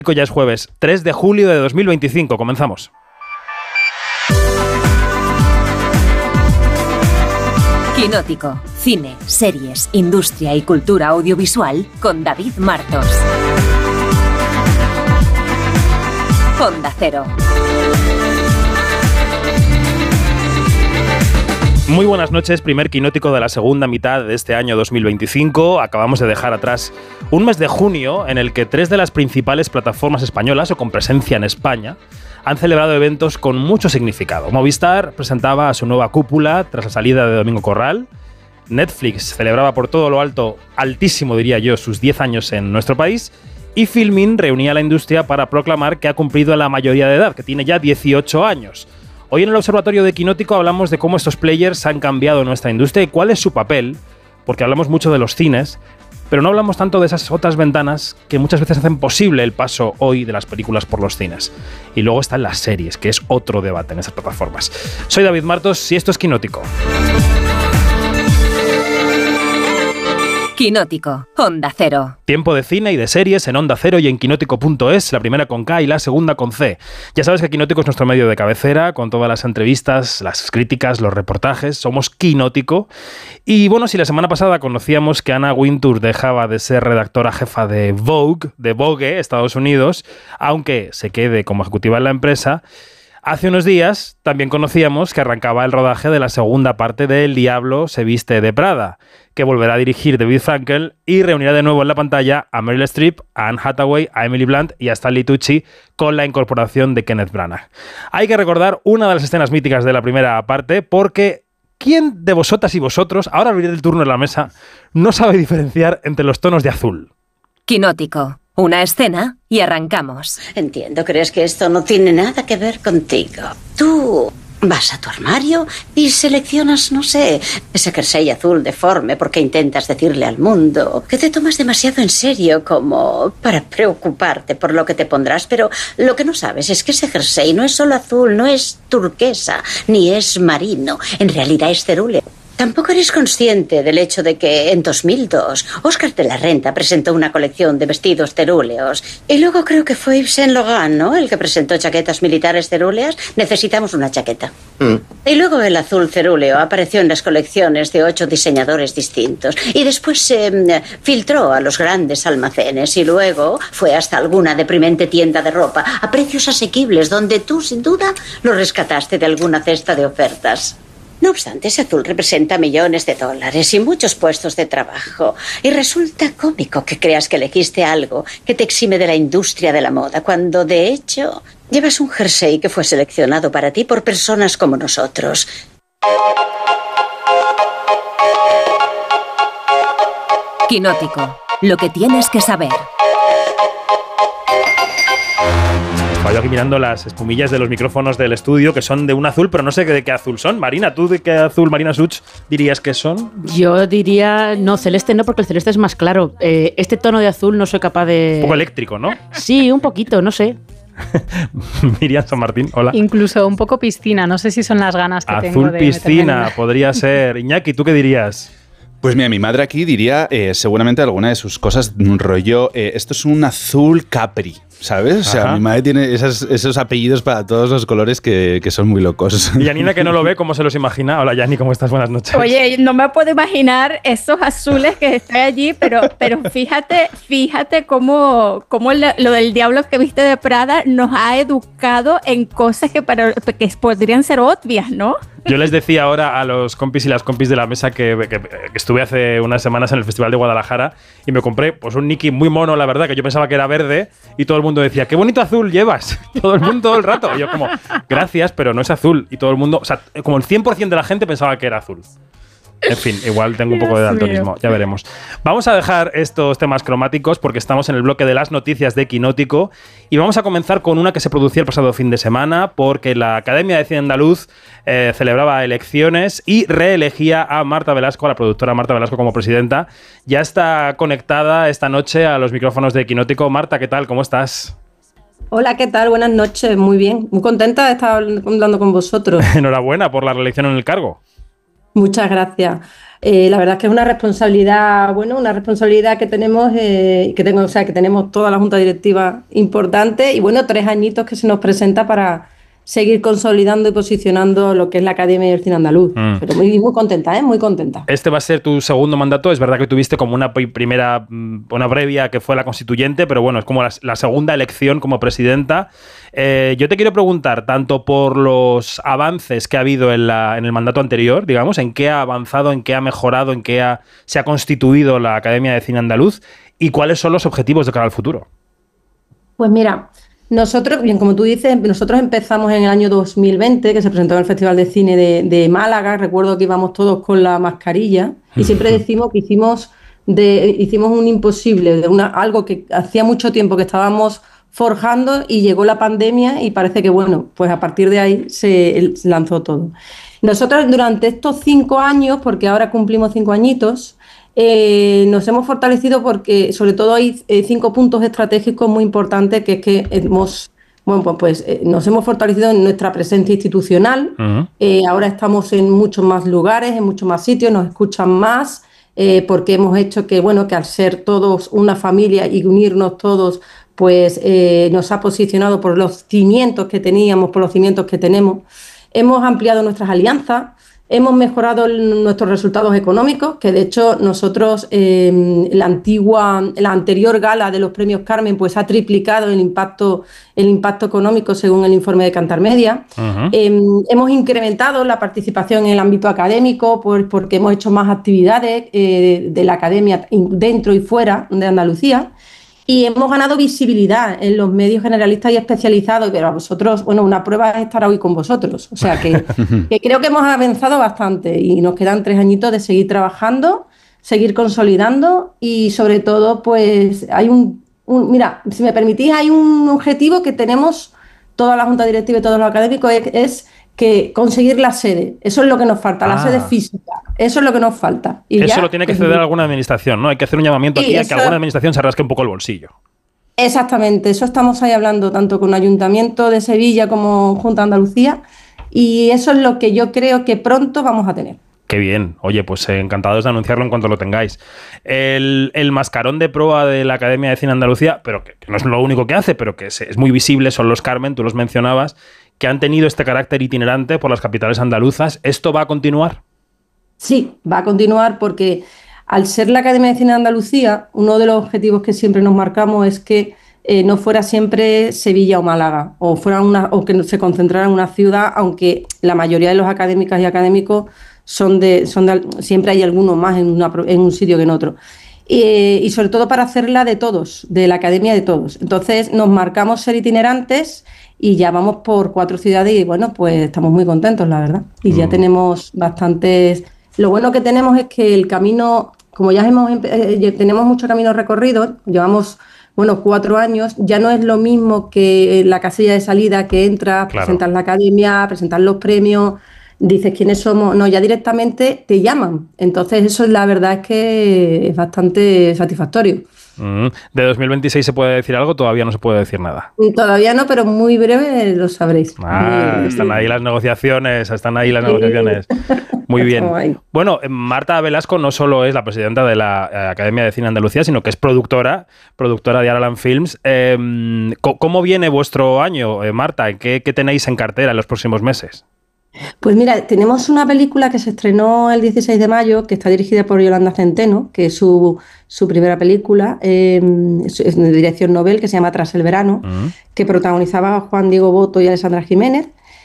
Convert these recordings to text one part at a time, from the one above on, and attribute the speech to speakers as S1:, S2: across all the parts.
S1: Ya es jueves 3 de julio de 2025. Comenzamos.
S2: Quinótico. Cine, series, industria y cultura audiovisual con David Martos. Onda Cero.
S1: Muy buenas noches, primer quinótico de la segunda mitad de este año 2025. Acabamos de dejar atrás un mes de junio en el que 3 de las principales plataformas españolas o con presencia en España han celebrado eventos con mucho significado. Movistar presentaba a su nueva cúpula tras la salida de Domingo Corral. Netflix celebraba por todo lo alto, altísimo diría yo, sus 10 años en nuestro país. Y Filmin reunía a la industria para proclamar que ha cumplido la mayoría de edad, que tiene ya 18 años. Hoy en el Observatorio de Quinótico hablamos de cómo estos players han cambiado nuestra industria y cuál es su papel, porque hablamos mucho de los cines, pero no hablamos tanto de esas otras ventanas que muchas veces hacen posible el paso hoy de las películas por los cines. Y luego están las series, que es otro debate en esas plataformas. Soy David Martos y esto es Quinótico.
S2: Quinótico, Onda Cero.
S1: Tiempo de cine y de series en Onda Cero y en quinótico.es, la primera con K y la segunda con C. Ya sabes que Quinótico es nuestro medio de cabecera, con todas las entrevistas, las críticas, los reportajes. Somos Quinótico. Y bueno, si la semana pasada conocíamos que Anna Wintour dejaba de ser redactora jefa de Vogue, Estados Unidos, aunque se quede como ejecutiva en la empresa, hace unos días también conocíamos que arrancaba el rodaje de la segunda parte de El Diablo se viste de Prada, que volverá a dirigir David Frankel y reunirá de nuevo en la pantalla a Meryl Streep, a Anne Hathaway, a Emily Blunt y a Stanley Tucci con la incorporación de Kenneth Branagh. Hay que recordar una de las escenas míticas de la primera parte porque ¿quién de vosotras y vosotros, ahora abriré el turno en la mesa, no sabe diferenciar entre los tonos de azul?
S2: Quinótico. Una escena y arrancamos.
S3: Entiendo, crees que esto no tiene nada que ver contigo. Tú vas a tu armario y seleccionas, no sé, ese jersey azul deforme porque intentas decirle al mundo que te tomas demasiado en serio como para preocuparte por lo que te pondrás, pero lo que no sabes es que ese jersey no es solo azul, no es turquesa, ni es marino, en realidad es cerúleo. Tampoco eres consciente del hecho de que en 2002 Oscar de la Renta presentó una colección de vestidos cerúleos y luego creo que fue Yves Saint Laurent, ¿no?, el que presentó chaquetas militares cerúleas. Necesitamos una chaqueta. Y luego el azul cerúleo apareció en las colecciones de 8 diseñadores distintos y después se filtró a los grandes almacenes y luego fue hasta alguna deprimente tienda de ropa a precios asequibles donde tú, sin duda, lo rescataste de alguna cesta de ofertas. No obstante, ese azul representa millones de dólares y muchos puestos de trabajo. Y resulta cómico que creas que elegiste algo que te exime de la industria de la moda, cuando, de hecho, llevas un jersey que fue seleccionado para ti por personas como nosotros.
S2: Quinótico. Lo que tienes que saber.
S1: Estaba yo aquí mirando las espumillas de los micrófonos del estudio, que son de un azul, pero no sé de qué azul son. Marina, ¿tú de qué azul, Marina Such, dirías que son?
S4: Yo diría, no, celeste no, porque el celeste es más claro. Este tono de azul no soy capaz de...
S1: Un poco eléctrico, ¿no?
S4: Sí, un poquito, no sé.
S1: Miriam San Martín, hola.
S5: Incluso un poco piscina, no sé si son las ganas que tengo
S1: azul
S5: de
S1: piscina, podría ser. Iñaki, ¿tú qué dirías?
S6: Pues mira, mi madre aquí diría seguramente alguna de sus cosas, un rollo, esto es un azul Capri, ¿sabes? O sea, mi madre tiene esos apellidos para todos los colores que son muy locos.
S1: Y Janina, que no lo ve, ¿cómo se los imagina? Hola, Yani, ¿cómo estás? Buenas noches.
S7: Oye, no me puedo imaginar esos azules que están allí, pero fíjate cómo lo del diablo que viste de Prada nos ha educado en cosas que podrían ser obvias, ¿no?
S1: Yo les decía ahora a los compis y las compis de la mesa que estuve hace unas semanas en el Festival de Guadalajara y me compré pues un Niki muy mono, la verdad, que yo pensaba que era verde y todo el mundo decía, qué bonito azul llevas, todo el mundo todo el rato. Y yo como, gracias, pero no es azul. Y todo el mundo, o sea, como el 100% de la gente pensaba que era azul. En fin, igual tengo un poco de daltonismo, ya veremos. Vamos a dejar estos temas cromáticos porque estamos en el bloque de las noticias de Quinótico y vamos a comenzar con una que se producía el pasado fin de semana porque la Academia de Cine Andaluz celebraba elecciones y reelegía a Marta Velasco, a la productora Marta Velasco como presidenta. Ya está conectada esta noche a los micrófonos de Quinótico. Marta, ¿qué tal? ¿Cómo estás?
S8: Hola, ¿qué tal? Buenas noches, muy bien. Muy contenta de estar hablando con vosotros.
S1: Enhorabuena por la reelección en el cargo.
S8: Muchas gracias. La verdad es que es una responsabilidad, bueno, una responsabilidad que tenemos, o sea, que tenemos toda la Junta Directiva importante y bueno, 3 añitos que se nos presenta para seguir consolidando y posicionando lo que es la Academia del Cine Andaluz. Pero muy, muy contenta, muy contenta.
S1: Este va a ser tu segundo mandato. Es verdad que tuviste como una primera, una previa que fue la constituyente, pero bueno, es como la segunda elección como presidenta. Yo te quiero preguntar, tanto por los avances que ha habido en el mandato anterior, digamos, en qué ha avanzado, en qué ha mejorado, en qué se ha constituido la Academia de Cine Andaluz y cuáles son los objetivos de cara al futuro.
S8: Pues mira, nosotros, bien, como tú dices, nosotros empezamos en el año 2020, que se presentó en el Festival de Cine de Málaga. Recuerdo que íbamos todos con la mascarilla y siempre decimos que hicimos un imposible, algo que hacía mucho tiempo que estábamos forjando y llegó la pandemia y parece que, bueno, pues a partir de ahí se lanzó todo. Nosotros durante estos 5 años, porque ahora cumplimos 5 añitos, nos hemos fortalecido porque sobre todo hay 5 puntos estratégicos muy importantes que es que nos hemos fortalecido en nuestra presencia institucional. Ahora estamos en muchos más lugares, en muchos más sitios, nos escuchan más, porque hemos hecho que, bueno, que al ser todos una familia y unirnos todos, pues nos ha posicionado por los cimientos que teníamos, por los cimientos que tenemos. Hemos ampliado nuestras alianzas. Hemos mejorado nuestros resultados económicos, que de hecho nosotros, la anterior gala de los premios Carmen, pues ha triplicado el impacto económico según el informe de Kantar Media. Hemos incrementado la participación en el ámbito académico porque hemos hecho más actividades de la academia dentro y fuera de Andalucía. Y hemos ganado visibilidad en los medios generalistas y especializados, pero a vosotros, bueno, una prueba es estar hoy con vosotros. O sea que creo que hemos avanzado bastante y nos quedan 3 añitos de seguir trabajando, seguir consolidando y sobre todo, pues hay mira, si me permitís, hay un objetivo que tenemos toda la Junta Directiva y todos los académicos, es que conseguir la sede. Eso es lo que nos falta, la sede física. Eso es lo que nos falta. Y
S1: eso
S8: ya,
S1: lo tiene que ceder alguna administración, ¿no? Hay que hacer un llamamiento aquí a que alguna administración se rasque un poco el bolsillo.
S8: Exactamente, eso estamos ahí hablando tanto con el Ayuntamiento de Sevilla como Junta de Andalucía y eso es lo que yo creo que pronto vamos a tener.
S1: Qué bien. Oye, pues encantados de anunciarlo en cuanto lo tengáis. El mascarón de proa de la Academia de Cine Andalucía, pero que no es lo único que hace, pero que es muy visible, son los Carmen, tú los mencionabas, que han tenido este carácter itinerante por las capitales andaluzas. ¿Esto va a continuar?
S8: Sí, va a continuar porque al ser la Academia de Cine de Andalucía, uno de los objetivos que siempre nos marcamos es que no fuera siempre Sevilla o Málaga, o que se concentrara en una ciudad, aunque la mayoría de los académicas y académicos siempre hay algunos más en un sitio que en otro. Y sobre todo para hacerla de todos, de la Academia de todos. Entonces nos marcamos ser itinerantes y ya vamos por 4 ciudades y bueno, pues estamos muy contentos, la verdad. Y ya tenemos bastantes... Lo bueno que tenemos es que el camino, como ya tenemos mucho camino recorrido, llevamos 4 años, ya no es lo mismo que la casilla de salida que entras, presentas la academia, presentas los premios, dices quiénes somos, no, ya directamente te llaman. Entonces eso la verdad es que es bastante satisfactorio.
S1: ¿De 2026 se puede decir algo? Todavía no se puede decir nada.
S8: Todavía no, pero muy breve lo sabréis.
S1: Están ahí las negociaciones, Muy bien. Bueno, Marta Velasco no solo es la presidenta de la Academia de Cine Andalucía, sino que es productora de Aralan Films. ¿Cómo viene vuestro año, Marta? ¿Qué tenéis en cartera en los próximos meses?
S8: Pues mira, tenemos una película que se estrenó el 16 de mayo, que está dirigida por Yolanda Centeno, que es su primera película, es de dirección Nobel, que se llama Tras el verano, que protagonizaba a Juan Diego Boto y Alessandra Jiménez.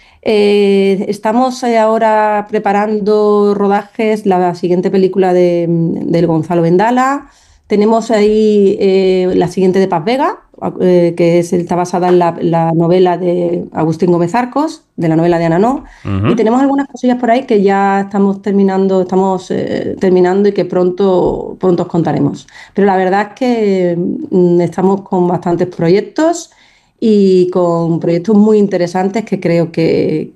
S8: Estamos ahora preparando rodajes, la siguiente película del Gonzalo Vendala. Tenemos ahí la siguiente de Paz Vega, que está basada en la novela de Agustín Gómez Arcos, de la novela de Ananó. Y tenemos algunas cosillas por ahí que ya estamos terminando y que pronto os contaremos. Pero la verdad es que estamos con bastantes proyectos y con proyectos muy interesantes que creo que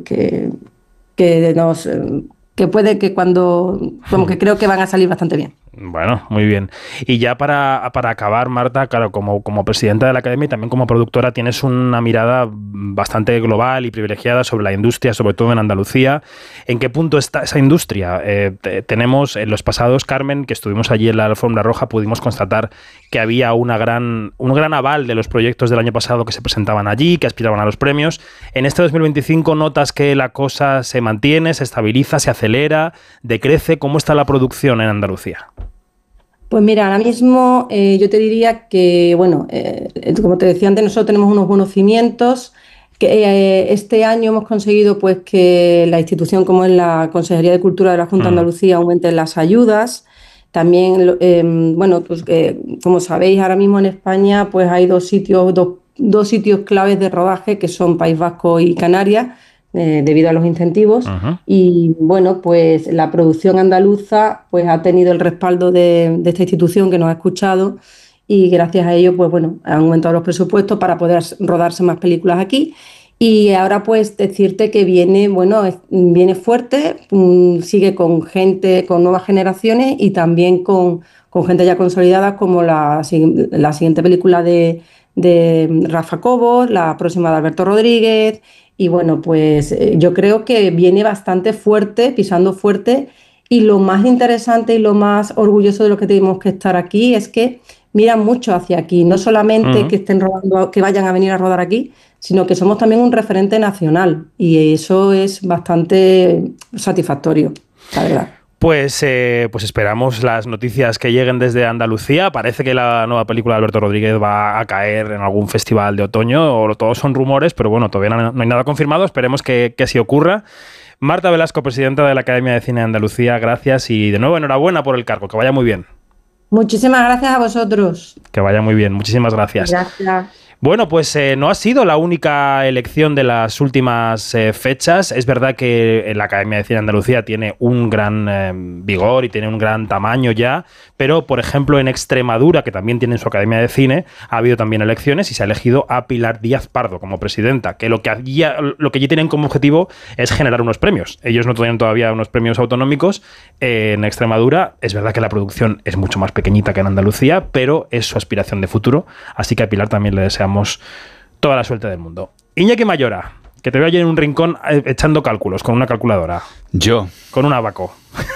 S8: creo que van a salir bastante bien.
S1: Bueno, muy bien. Y ya para acabar, Marta, claro, como presidenta de la Academia y también como productora, tienes una mirada bastante global y privilegiada sobre la industria, sobre todo en Andalucía. ¿En qué punto está esa industria? Tenemos en los pasados, Carmen, que estuvimos allí en la Alfombra Roja, pudimos constatar que había un gran aval de los proyectos del año pasado que se presentaban allí, que aspiraban a los premios. En este 2025 notas que la cosa se mantiene, se estabiliza, se acelera, decrece. ¿Cómo está la producción en Andalucía?
S8: Pues mira, ahora mismo yo te diría que, bueno, como te decía antes, nosotros tenemos unos buenos cimientos. Que este año hemos conseguido pues que la institución como es la Consejería de Cultura de la Junta de Andalucía aumente las ayudas. También, bueno, pues como sabéis, ahora mismo en España pues hay dos sitios claves de rodaje que son País Vasco y Canarias, debido a los incentivos. Y bueno, pues la producción andaluza pues ha tenido el respaldo de esta institución que nos ha escuchado, y gracias a ello pues bueno, han aumentado los presupuestos para poder rodarse más películas aquí. Y ahora pues decirte que viene fuerte, sigue con gente, con nuevas generaciones y también con gente ya consolidada, como la siguiente película de Rafa Cobos, la próxima de Alberto Rodríguez. Y bueno, pues yo creo que viene bastante fuerte, pisando fuerte, y lo más interesante y lo más orgulloso de lo que tenemos que estar aquí es que miran mucho hacia aquí, no solamente que estén rodando, que vayan a venir a rodar aquí, sino que somos también un referente nacional, y eso es bastante satisfactorio, la verdad.
S1: Pues esperamos las noticias que lleguen desde Andalucía. Parece que la nueva película de Alberto Rodríguez va a caer en algún festival de otoño, o todos son rumores, pero bueno, todavía no hay nada confirmado. Esperemos que así ocurra. Marta Velasco, presidenta de la Academia de Cine de Andalucía, gracias, y de nuevo enhorabuena por el cargo. Que vaya muy bien.
S8: Muchísimas gracias a vosotros.
S1: Que vaya muy bien. Muchísimas gracias.
S8: Gracias.
S1: Bueno, pues no ha sido la única elección de las últimas fechas. Es verdad que la Academia de Cine de Andalucía tiene un gran vigor y tiene un gran tamaño ya, pero, por ejemplo, en Extremadura, que también tiene su Academia de Cine, ha habido también elecciones y se ha elegido a Pilar Díaz Pardo como presidenta, que lo que allí tienen como objetivo es generar unos premios. Ellos no tienen todavía unos premios autonómicos. En Extremadura es verdad que la producción es mucho más pequeñita que en Andalucía, pero es su aspiración de futuro, así que a Pilar también le deseamos toda la suerte del mundo. Iñaki Mayora, que te veo allí en un rincón echando cálculos con una calculadora.
S6: Yo.
S1: Con un abaco.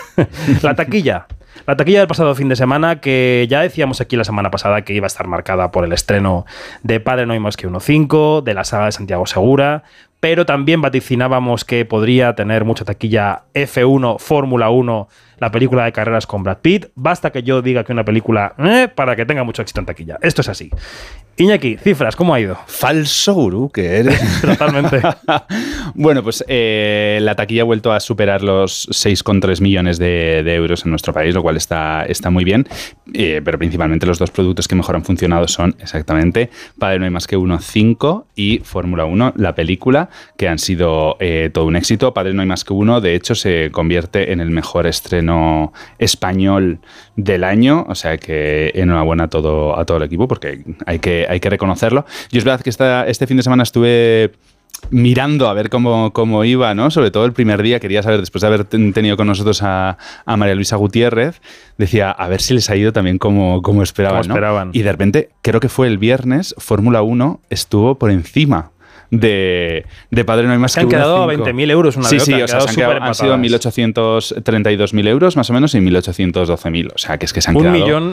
S1: La taquilla del pasado fin de semana, que ya decíamos aquí la semana pasada que iba a estar marcada por el estreno de Padre no hay más que uno 5, de la saga de Santiago Segura, pero también vaticinábamos que podría tener mucha taquilla F1, Fórmula 1, la película de carreras con Brad Pitt. Basta que yo diga que una película para que tenga mucho éxito en taquilla. Esto es así. Iñaki, cifras, ¿cómo ha ido?
S6: Falso gurú que eres.
S1: Totalmente.
S6: Bueno, pues la taquilla ha vuelto a superar los 6,3 millones de euros en nuestro país, lo cual está muy bien. Pero principalmente los dos productos que mejor han funcionado son exactamente Padre no hay más que uno 5 y Fórmula 1, la película, que han sido todo un éxito. Padre no hay más que uno, de hecho, se convierte en el mejor estreno español del año, o sea que enhorabuena a todo el equipo, porque hay que reconocerlo. Y es verdad que este fin de semana estuve mirando a ver cómo iba, ¿no? Sobre todo el primer día, quería saber, después de haber tenido con nosotros a María Luisa Gutiérrez, decía, a ver si les ha ido también como esperaban, ¿no? Y de repente, creo que fue el viernes, Fórmula 1 estuvo por encima de Padre no hay más que uno.
S1: Se han quedado a 20.000 euros una de otra.
S6: Sí, o sea, han sido 1.832.000 euros más o menos y 1.812.000. O sea, que es que se han quedado...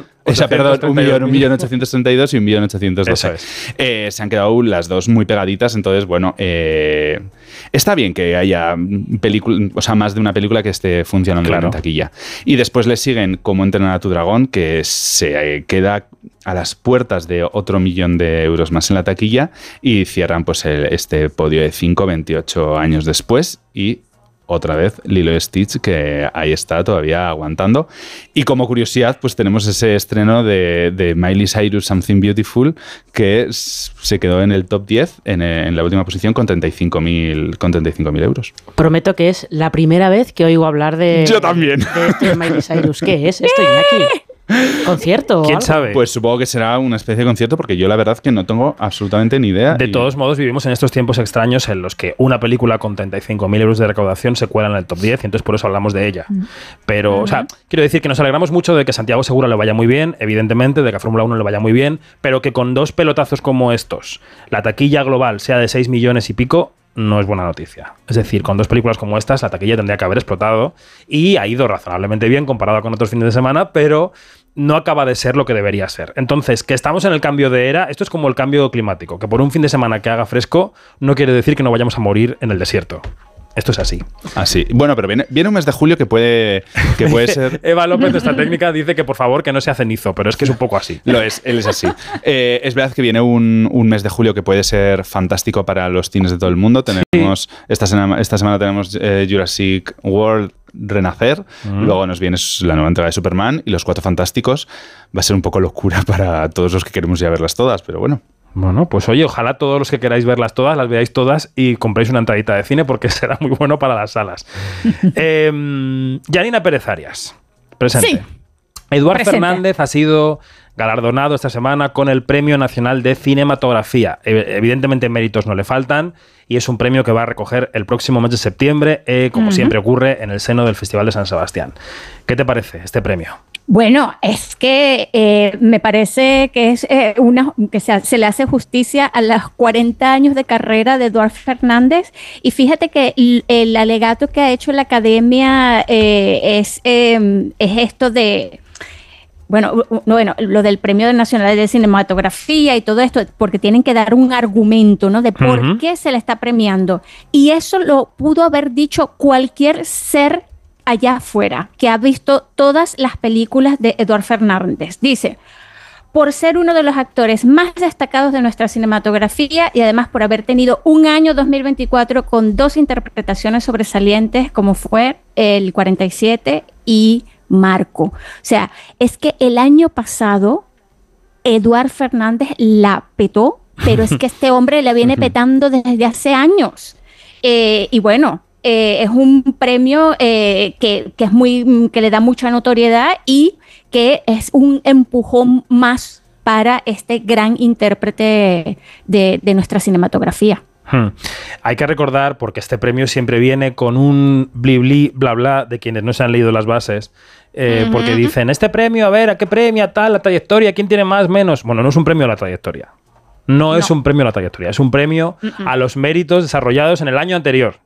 S6: 1.832.000 y 1.812.000. Eso es. Se han quedado las dos muy pegaditas, entonces, bueno, está bien que haya más de una película que esté funcionando en taquilla. Y después le siguen Cómo entrenar a tu dragón, que se queda a las puertas de otro 1.000.000 de euros más en la taquilla, y cierran pues este podio de 28 años después, y otra vez Lilo y Stitch, que ahí está todavía aguantando. Y como curiosidad, pues tenemos ese estreno de Miley Cyrus, Something Beautiful, que se quedó en el top 10, en la última posición, con 35.000 euros.
S4: Prometo que es la primera vez que oigo hablar de...
S6: Yo también.
S4: De Miley Cyrus. ¿Qué es esto, Iñaki? ¿Concierto?
S1: ¿Quién sabe?
S6: Pues supongo que será una especie de concierto, porque yo la verdad que no tengo absolutamente ni idea.
S1: De todos modos, vivimos en estos tiempos extraños en los que una película con 35.000 euros de recaudación se cuela en el top 10 y entonces por eso hablamos de ella. Pero, o sea, quiero decir que nos alegramos mucho de que Santiago Segura le vaya muy bien, evidentemente, de que a Fórmula 1 le vaya muy bien, pero que con dos pelotazos como estos, la taquilla global sea de 6 millones y pico, no es buena noticia. Es decir, con dos películas como estas, la taquilla tendría que haber explotado y ha ido razonablemente bien comparado con otros fines de semana, pero no acaba de ser lo que debería ser. Entonces, que estamos en el cambio de era, esto es como el cambio climático, que por un fin de semana que haga fresco no quiere decir que no vayamos a morir en el desierto. Esto es así.
S6: Así. Bueno, pero viene un mes de julio que puede ser...
S1: Eva López, nuestra técnica, dice que por favor que no sea cenizo, pero es que es un poco así.
S6: Lo es, él es así. Es verdad que viene un mes de julio que puede ser fantástico para los cines de todo el mundo. Tenemos esta semana tenemos Jurassic World Renacer, luego nos viene la nueva entrega de Superman y Los Cuatro Fantásticos. Va a ser un poco locura para todos los que queremos ir a verlas todas, pero bueno.
S1: Bueno, pues oye, ojalá todos los que queráis verlas todas, las veáis todas y compréis una entradita de cine porque será muy bueno para las salas. Yanina Pérez Arias, presente. Sí. Eduard Fernández ha sido galardonado esta semana con el Premio Nacional de Cinematografía. Evidentemente méritos no le faltan y es un premio que va a recoger el próximo mes de septiembre, como siempre ocurre, en el seno del Festival de San Sebastián. ¿Qué te parece este premio?
S7: Bueno, es que me parece que es se le hace justicia a los 40 años de carrera de Eduard Fernández y fíjate que el alegato que ha hecho la Academia es esto de... Bueno, lo del Premio Nacional de Cinematografía y todo esto, porque tienen que dar un argumento, ¿no? De por qué se le está premiando. Y eso lo pudo haber dicho cualquier ser allá afuera, que ha visto todas las películas de Eduard Fernández. Dice, por ser uno de los actores más destacados de nuestra cinematografía y además por haber tenido un año 2024 con 2 interpretaciones sobresalientes, como fue el 47 y Marco. O sea, es que el año pasado Eduard Fernández la petó, pero es que este hombre la viene petando desde hace años. Y bueno, es un premio que le da mucha notoriedad y que es un empujón más para este gran intérprete de nuestra cinematografía.
S1: Hay que recordar, porque este premio siempre viene con un bli bla bla de quienes no se han leído las bases, porque dicen, este premio, a ver, ¿a qué premia tal, la trayectoria? ¿Quién tiene más, menos? Bueno, no es un premio a la trayectoria. No es un premio a la trayectoria, es un premio a los méritos desarrollados en el año anterior.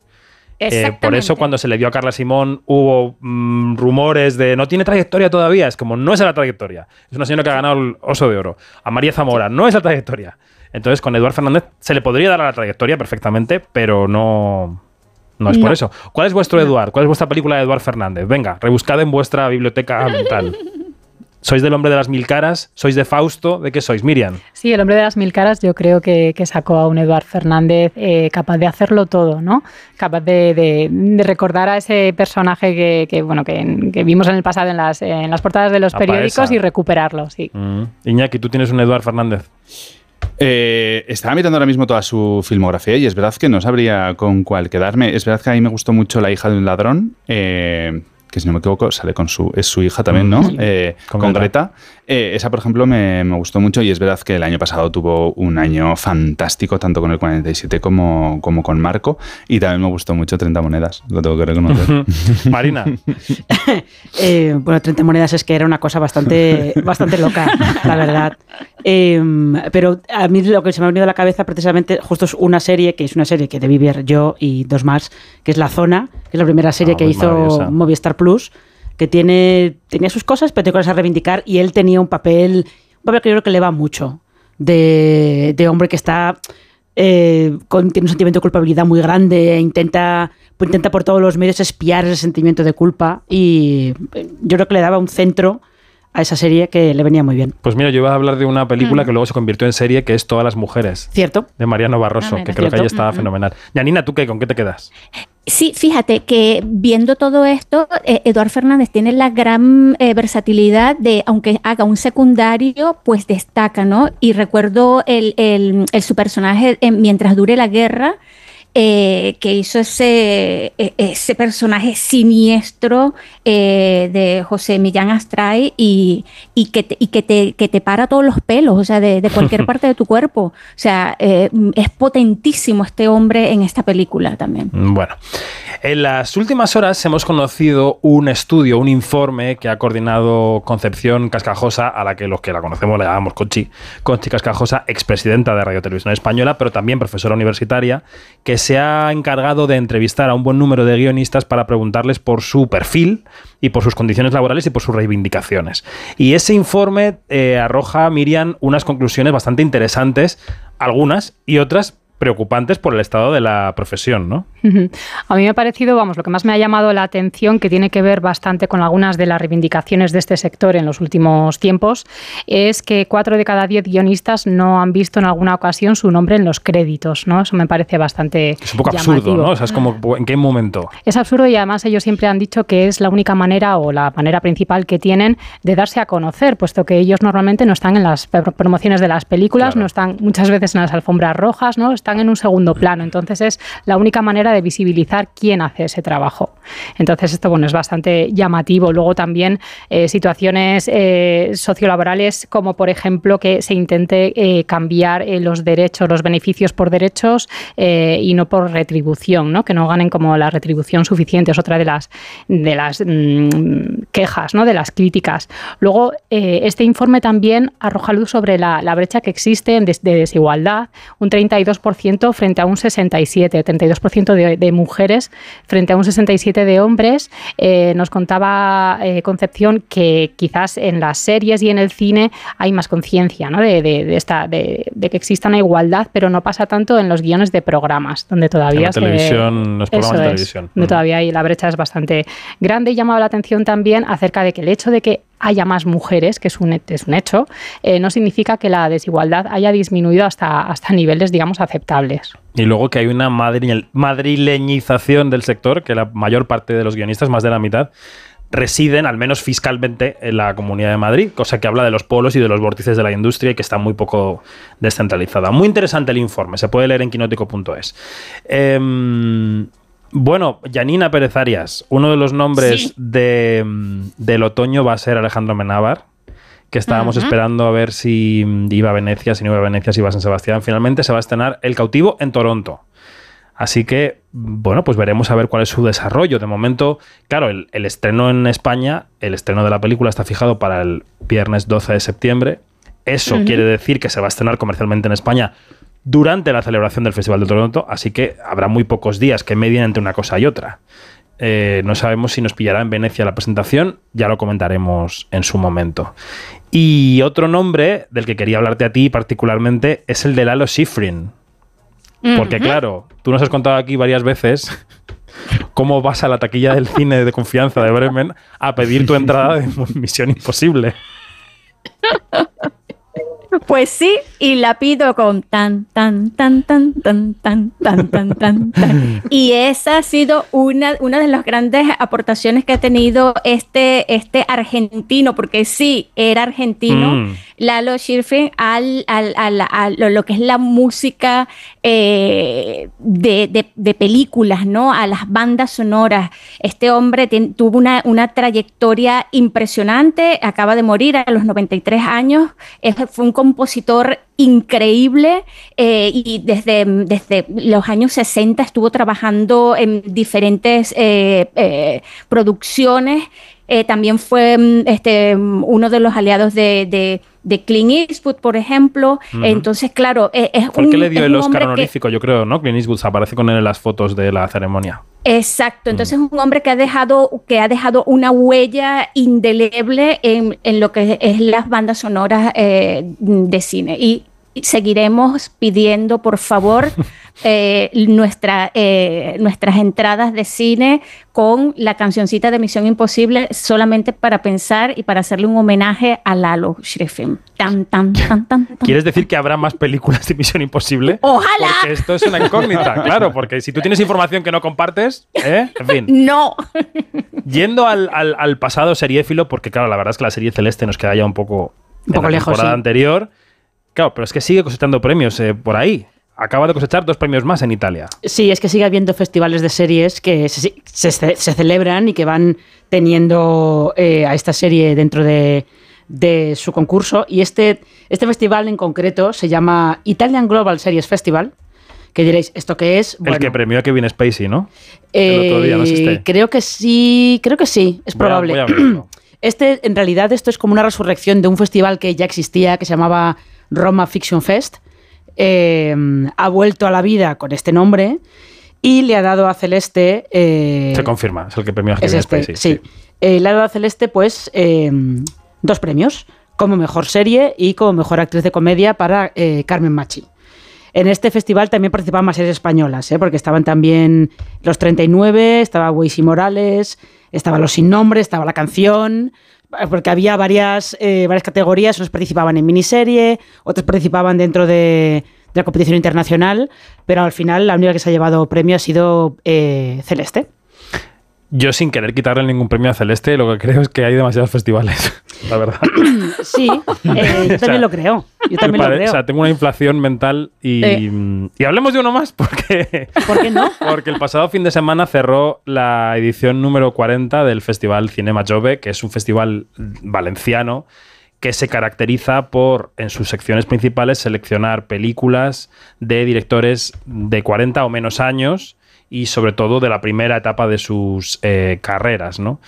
S1: Por eso cuando se le dio a Carla Simón hubo rumores de no tiene trayectoria todavía. Es como, no es la trayectoria. Es una señora que ha ganado el Oso de Oro. A María Zamora, no es la trayectoria. Entonces con Eduard Fernández se le podría dar a la trayectoria perfectamente, pero no es por eso. ¿Cuál es vuestro Eduard? ¿Cuál es vuestra película de Eduard Fernández? Venga, rebuscad en vuestra biblioteca mental. ¿Sois del Hombre de las Mil Caras? ¿Sois de Fausto? ¿De qué sois, Miriam?
S5: Sí, el Hombre de las Mil Caras yo creo que sacó a un Eduard Fernández capaz de hacerlo todo, ¿no? Capaz de recordar a ese personaje que vimos en el pasado en las portadas de los periódicos y recuperarlo, sí.
S1: Iñaki, ¿tú tienes un Eduard Fernández?
S6: Estaba mirando ahora mismo toda su filmografía y es verdad que no sabría con cuál quedarme. Es verdad que a mí me gustó mucho La hija de un ladrón, que si no me equivoco sale es su hija también, ¿no?
S1: Sí.
S6: Con Greta. Esa, por ejemplo, me gustó mucho y es verdad que el año pasado tuvo un año fantástico, tanto con el 47 como con Marco, y también me gustó mucho 30 monedas, lo tengo que reconocer.
S1: Marina.
S4: Bueno, 30 monedas es que era una cosa bastante loca, la verdad. Pero a mí lo que se me ha venido a la cabeza precisamente justo es una serie que debí ver yo y dos más, que es La Zona, que es la primera serie que hizo Movistar Plus, que tenía sus cosas, pero tiene cosas a reivindicar, y él tenía un papel que yo creo que le va mucho, de hombre que está tiene un sentimiento de culpabilidad muy grande, intenta por todos los medios espiar ese sentimiento de culpa, y yo creo que le daba un centro a esa serie que le venía muy bien.
S1: Pues mira, yo iba a hablar de una película que luego se convirtió en serie, que es Todas las mujeres.
S4: Cierto.
S1: De Mariano Barroso, que creo que ahí estaba fenomenal. Yanina, ¿tú qué? ¿Con qué te quedas?
S7: Sí, fíjate que viendo todo esto, Eduard Fernández tiene la gran versatilidad de, aunque haga un secundario, pues destaca, ¿no? Y recuerdo su personaje en Mientras dure la guerra, que hizo ese personaje siniestro de José Millán Astray y que te para todos los pelos, o sea, de cualquier parte de tu cuerpo. O sea, es potentísimo este hombre en esta película también.
S1: Bueno, en las últimas horas hemos conocido un estudio, un informe que ha coordinado Concepción Cascajosa, a la que los que la conocemos le llamamos Conchi Cascajosa, expresidenta de Radio Televisión Española, pero también profesora universitaria, que se ha encargado de entrevistar a un buen número de guionistas para preguntarles por su perfil y por sus condiciones laborales y por sus reivindicaciones. Y ese informe arroja, Miriam, unas conclusiones bastante interesantes, algunas y otras preocupantes por el estado de la profesión, ¿no?
S5: A mí me ha parecido, lo que más me ha llamado la atención, que tiene que ver bastante con algunas de las reivindicaciones de este sector en los últimos tiempos, es que 4 de cada 10 guionistas no han visto en alguna ocasión su nombre en los créditos, ¿no? Eso me parece bastante
S1: Es un poco
S5: llamativo.
S1: absurdo, ¿no? O sea, es como, ¿en qué momento?
S5: Es absurdo y además ellos siempre han dicho que es la única manera o la manera principal que tienen de darse a conocer, puesto que ellos normalmente no están en las promociones de las películas, claro, no están muchas veces en las alfombras rojas, ¿no? Están en un segundo plano. Entonces es la única manera de visibilizar quién hace ese trabajo. Entonces esto, es bastante llamativo. Luego también situaciones sociolaborales, como por ejemplo que se intente cambiar los derechos, los beneficios por derechos y no por retribución, ¿no? Que no ganen como la retribución suficiente. Es otra de las quejas, ¿no? De las críticas. Luego este informe también arroja luz sobre la brecha que existe de desigualdad, un 32% frente a un 67%, 32% de mujeres frente a un 67% de hombres. Nos contaba Concepción que quizás en las series y en el cine hay más conciencia, ¿no? de que exista una igualdad, pero no pasa tanto en los guiones de programas, donde todavía
S1: los programas de televisión.
S5: Donde todavía la brecha es bastante grande. Y llamaba la atención también acerca de que el hecho de que haya más mujeres, que es un hecho, no significa que la desigualdad haya disminuido hasta niveles, digamos, aceptables.
S1: Y luego que hay una madrileñización del sector, que la mayor parte de los guionistas, más de la mitad, residen, al menos fiscalmente, en la Comunidad de Madrid, cosa que habla de los polos y de los vórtices de la industria y que está muy poco descentralizada. Muy interesante el informe, se puede leer en quinótico.es. Bueno, Janina Pérez Arias, uno de los nombres del otoño va a ser Alejandro Amenábar, que estábamos esperando a ver si iba a Venecia, si no iba a Venecia, si iba a San Sebastián. Finalmente se va a estrenar El cautivo en Toronto. Así que, pues veremos a ver cuál es su desarrollo. De momento, claro, el estreno en España, el estreno de la película está fijado para el viernes 12 de septiembre. Eso quiere decir que se va a estrenar comercialmente en España durante la celebración del Festival de Toronto, así que habrá muy pocos días que medien entre una cosa y otra. No sabemos si nos pillará en Venecia la presentación, ya lo comentaremos en su momento. Y otro nombre del que quería hablarte a ti particularmente es el de Lalo Schifrin. Porque claro, tú nos has contado aquí varias veces cómo vas a la taquilla del cine de confianza de Bremen a pedir tu entrada de Misión Imposible.
S7: Pues sí, y la pido con tan, tan, tan, tan, tan, tan, tan, tan, tan, tan. Y esa ha sido una de las grandes aportaciones que ha tenido este argentino, porque sí, era argentino, Lalo Schifrin, a lo que es la música de películas, ¿no? A las bandas sonoras. Este hombre tuvo una trayectoria impresionante, acaba de morir a los 93 años, fue un compositor increíble y desde los años 60 estuvo trabajando en diferentes producciones. También fue uno de los aliados de Clint Eastwood, por ejemplo. Entonces, claro,
S1: fue el que le dio el Oscar honorífico, yo creo, ¿no? Clint Eastwood aparece con él en las fotos de la ceremonia.
S7: Exacto, entonces es un hombre que ha dejado una huella indeleble en lo que es las bandas sonoras de cine. Y seguiremos pidiendo, por favor, nuestras entradas de cine con la cancioncita de Misión Imposible, solamente para pensar y para hacerle un homenaje a Lalo Schifrin. Tan, tan, tan, tan, tan.
S1: ¿Quieres decir que habrá más películas de Misión Imposible?
S7: ¡Ojalá!
S1: Porque esto es una incógnita, claro, porque si tú tienes información que no compartes, en fin.
S7: ¡No!
S1: Yendo al pasado seriéfilo, porque claro, la verdad es que la serie Celeste nos queda ya un poco
S4: lejos,
S1: temporada anterior. Claro, pero es que sigue cosechando premios por ahí. acaba de cosechar 2 premios más en Italia.
S4: Sí, es que sigue habiendo festivales de series que se celebran y que van teniendo a esta serie dentro de su concurso. Y este festival en concreto se llama Italian Global Series Festival. Que diréis, ¿esto qué es?
S1: Bueno, el que premió a Kevin Spacey, ¿no? El otro día, ¿no es este?
S4: Creo que sí, es probable.
S1: Voy a verlo.
S4: En realidad, esto es como una resurrección de un festival que ya existía, que se llamaba Roma Fiction Fest. Ha vuelto a la vida con este nombre y le ha dado a Celeste...
S1: se confirma, es el que premió a Kevin Spacey.
S4: Sí. Le ha dado a Celeste, pues, 2 premios, como mejor serie y como mejor actriz de comedia para Carmen Machi. En este festival también participaban más series españolas, porque estaban también Los 39, estaba Weiss y Morales, estaba Los Sin Nombre, estaba La Canción, porque había varias categorías. Unos participaban en miniserie, otros participaban dentro de la competición internacional, pero al final la única que se ha llevado premio ha sido Celeste.
S1: Yo, sin querer quitarle ningún premio a Celeste, lo que creo es que hay demasiados festivales, la verdad.
S4: Sí, yo también lo creo.
S1: O sea, tengo una inflación mental y hablemos de uno más, porque...
S4: ¿Por qué no?
S1: Porque el pasado fin de semana cerró la edición número 40 del Festival Cinema Jove, que es un festival valenciano que se caracteriza por, en sus secciones principales, seleccionar películas de directores de 40 o menos años y sobre todo de la primera etapa de sus carreras, ¿no?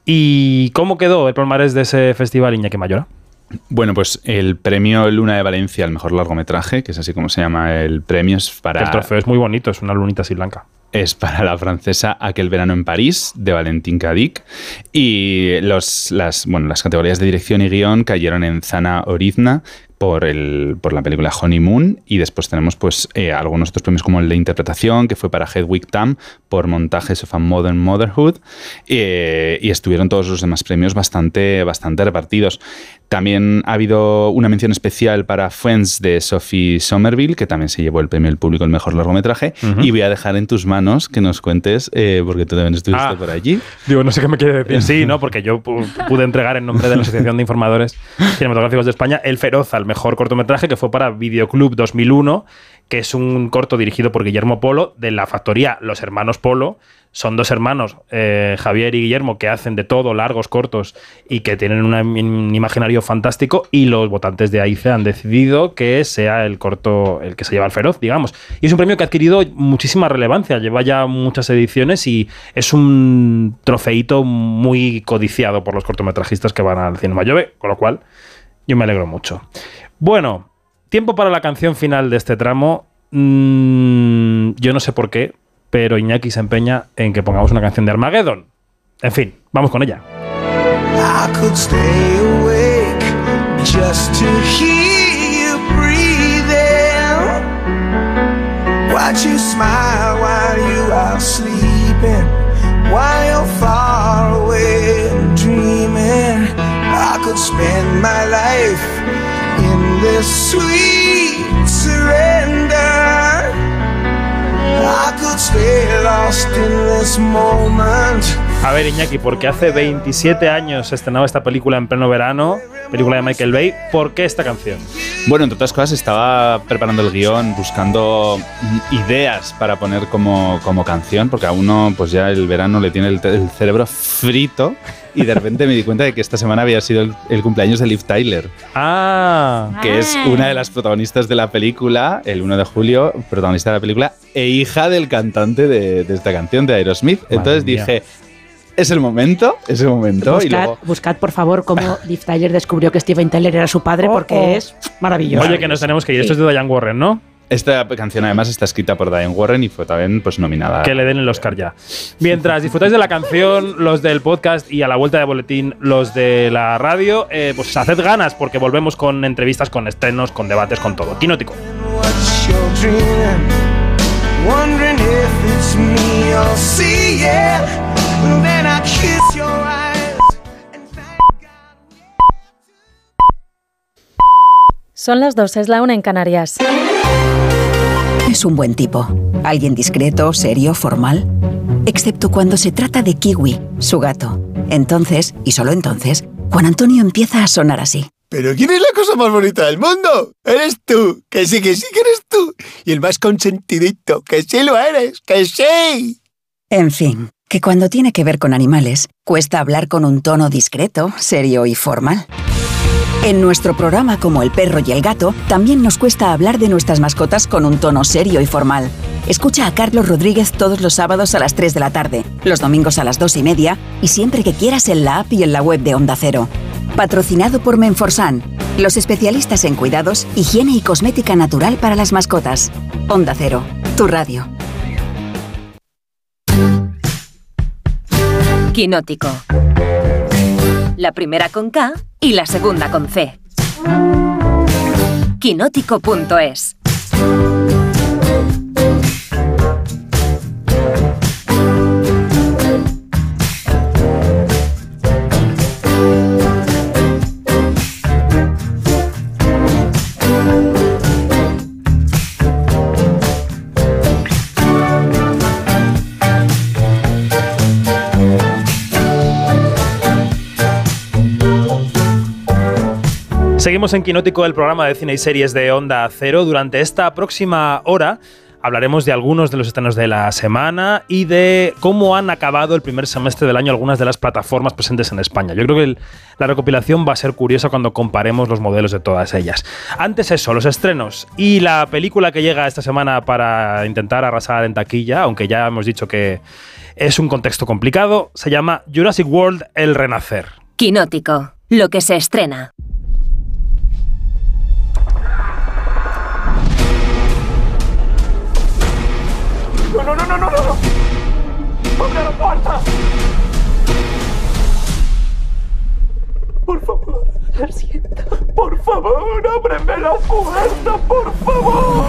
S1: ¿Y cómo quedó el palmarés de ese festival, Iñaki Mayora?
S6: Bueno, pues el premio Luna de Valencia al mejor largometraje, que es así como se llama el premio, es para...
S1: El trofeo es muy bonito, es una lunita así blanca.
S6: Es para la francesa Aquel verano en París, de Valentin Cadic. Y las categorías de dirección y guión cayeron en Zana Orizna por la película Honeymoon, y después tenemos pues algunos otros premios como el de interpretación, que fue para Hedwig Tam por Montajes of a Modern Motherhood, y estuvieron todos los demás premios bastante repartidos. También ha habido una mención especial para Friends de Sophie Somerville, que también se llevó el premio del público al mejor largometraje. Y voy a dejar en tus manos que nos cuentes, porque tú también estuviste por allí.
S1: Digo, no sé qué me quiere decir. Sí, ¿no? Porque yo pude entregar en nombre de la Asociación de Informadores Cinematográficos de España El Feroz al mejor cortometraje, que fue para Videoclub 2001, que es un corto dirigido por Guillermo Polo, de la factoría Los Hermanos Polo. Son 2 hermanos, Javier y Guillermo, que hacen de todo, largos, cortos, y que tienen un imaginario fantástico, y los votantes de AICE han decidido que sea el corto el que se lleva el Feroz, digamos. Y es un premio que ha adquirido muchísima relevancia, lleva ya muchas ediciones y es un trofeito muy codiciado por los cortometrajistas que van al Cinema Jove, con lo cual yo me alegro mucho. Bueno, tiempo para la canción final de este tramo. Yo no sé por qué, pero Iñaki se empeña en que pongamos una canción de Armageddon. En fin, vamos con ella. I could stay awake just to hear you breathing. Watch you smile while you are sleeping, while you're far away and dreaming. I could spend my life in this sweet surrender. I could stay lost in this moment. A ver, Iñaki, porque hace 27 años se estrenaba esta película en pleno verano, película de Michael Bay. ¿Por qué esta canción?
S6: Bueno, entre otras cosas, estaba preparando el guión, buscando ideas para poner como canción, porque a uno pues ya el verano le tiene el cerebro frito, y de repente me di cuenta de que esta semana había sido el cumpleaños de Liv Tyler, que es una de las protagonistas de la película, el 1 de julio, protagonista de la película, e hija del cantante de esta canción, de Aerosmith. Entonces dije... Es el momento.
S4: Buscad, por favor, cómo Liv Tyler descubrió que Steven Tyler era su padre, porque es maravilloso.
S1: Oye, que nos tenemos que ir. Esto es de Diane Warren, ¿no?
S6: Esta canción además está escrita por Diane Warren y fue también pues nominada.
S1: Que le den el Oscar ya. Mientras disfrutáis de la canción, los del podcast, y a la vuelta de boletín, los de la radio, pues haced ganas, porque volvemos con entrevistas, con estrenos, con debates, con todo. Quinótico.
S9: Son las 2, es la 1 en Canarias.
S2: Es un buen tipo. Alguien discreto, serio, formal. Excepto cuando se trata de Kiwi, su gato. Entonces, y solo entonces, Juan Antonio empieza a sonar así.
S10: ¿Pero quién es la cosa más bonita del mundo? ¡Eres tú! ¡Que sí, que eres tú! y el más consentidito. ¡Que sí lo eres! ¡Que sí!
S2: En fin, que cuando tiene que ver con animales, cuesta hablar con un tono discreto, serio y formal. En nuestro programa Como el perro y el gato, también nos cuesta hablar de nuestras mascotas con un tono serio y formal. Escucha a Carlos Rodríguez todos los sábados a las 3 de la tarde, los domingos a las 2:30 y siempre que quieras en la app y en la web de Onda Cero. Patrocinado por Menforsan, los especialistas en cuidados, higiene y cosmética natural para las mascotas. Onda Cero, tu radio.
S11: Quinótico. La primera con K y la segunda con C. Quinótico.es.
S1: Seguimos en Quinótico, el programa de cine y series de Onda Cero. Durante esta próxima hora hablaremos de algunos de los estrenos de la semana y de cómo han acabado el primer semestre del año algunas de las plataformas presentes en España. Yo creo que la recopilación va a ser curiosa cuando comparemos los modelos de todas ellas. Antes eso, los estrenos y la película que llega esta semana para intentar arrasar en taquilla, aunque ya hemos dicho que es un contexto complicado, se llama Jurassic World: El Renacer.
S11: Quinótico, lo que se estrena.
S12: ¡No! ¡Abre la puerta! Por favor, lo siento. Por favor, ábreme la puerta, por favor.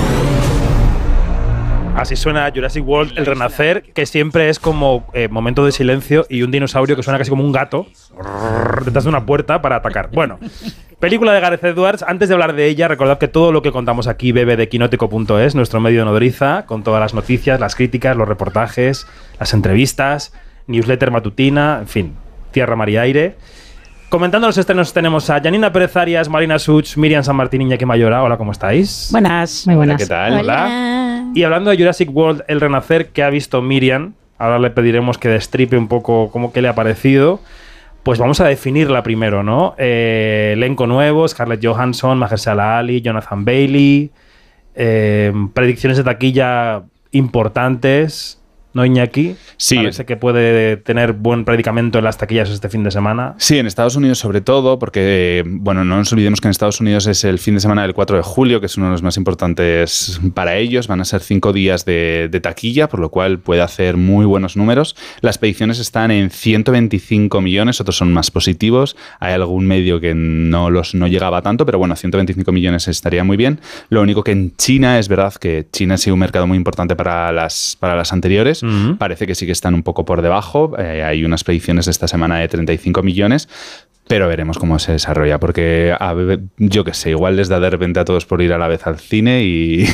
S1: Así suena Jurassic World: El Renacer, que siempre es como momento de silencio y un dinosaurio que suena casi como un gato detrás de una puerta para atacar. Bueno, película de Gareth Edwards. Antes de hablar de ella, recordad que todo lo que contamos aquí bebe de quinótico.es, nuestro medio de nodriza, con todas las noticias, las críticas, los reportajes, las entrevistas, newsletter matutina, en fin, tierra, mar y aire. Comentando los estrenos tenemos a Janina Pérez Arias, Marina Such, Miriam San Martín y Iñaki Mayora. Hola, ¿cómo estáis?
S4: Buenas.
S5: Muy buenas.
S6: ¿Qué tal?
S1: Hola. Y hablando de Jurassic World: El Renacer, que ha visto Miriam, ahora le pediremos que destripe un poco cómo que le ha parecido. Pues vamos a definirla primero, ¿no? Elenco nuevo: Scarlett Johansson, Mahershala Ali, Jonathan Bailey. Predicciones de taquilla importantes, ¿no, Iñaki?
S6: Sí.
S1: Parece que puede tener buen predicamento en las taquillas este fin de semana.
S6: Sí, en Estados Unidos sobre todo, porque, bueno, no nos olvidemos que en Estados Unidos es el fin de semana del 4 de julio, que es uno de los más importantes para ellos. Van a ser 5 días de taquilla, por lo cual puede hacer muy buenos números. Las predicciones están en 125 millones, otros son más positivos. Hay algún medio que no llegaba tanto, pero bueno, 125 millones estaría muy bien. Lo único que en China, es verdad que China ha sido un mercado muy importante para las anteriores. Parece que sí que están un poco por debajo. Hay unas predicciones de esta semana de 35 millones, pero veremos cómo se desarrolla, porque yo qué sé, igual les da de repente a todos por ir a la vez al cine y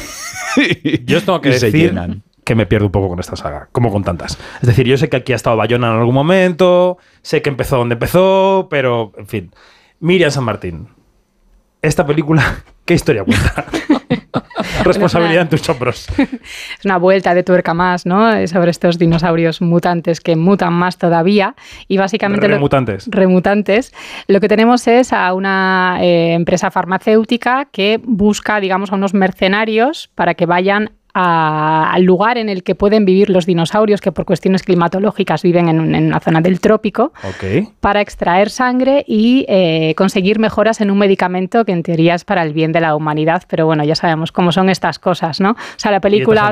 S1: yo os tengo que decir que me pierdo un poco con esta saga, como con tantas. Es decir, yo sé que aquí ha estado Bayona en algún momento, sé que empezó donde empezó, pero, en fin. Miriam San Martín, esta película, ¿qué historia cuenta? Responsabilidad en tus hombros.
S5: Es una vuelta de tuerca más, ¿no? Sobre estos dinosaurios mutantes que mutan más todavía. Y básicamente remutantes. Lo que tenemos es a una empresa farmacéutica que busca, digamos, a unos mercenarios para que vayan al lugar en el que pueden vivir los dinosaurios, que por cuestiones climatológicas viven en una zona del trópico, para extraer sangre y conseguir mejoras en un medicamento que en teoría es para el bien de la humanidad, pero bueno, ya sabemos cómo son estas cosas, ¿no? O sea, la película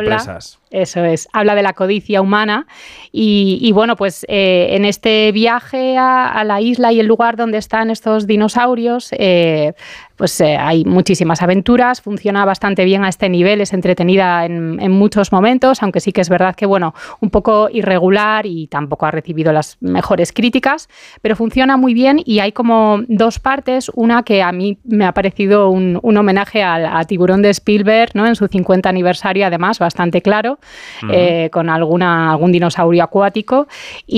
S5: habla de la codicia humana y bueno, pues en este viaje a la isla y el lugar donde están estos dinosaurios, hay muchísimas aventuras, funciona bastante bien a este nivel, es entretenida en muchos momentos, aunque sí que es verdad que, bueno, un poco irregular y tampoco ha recibido las mejores críticas, pero funciona muy bien y hay como dos partes, una que a mí me ha parecido un homenaje a Tiburón de Spielberg, ¿no? En su 50 aniversario, además, bastante claro, con algún dinosaurio acuático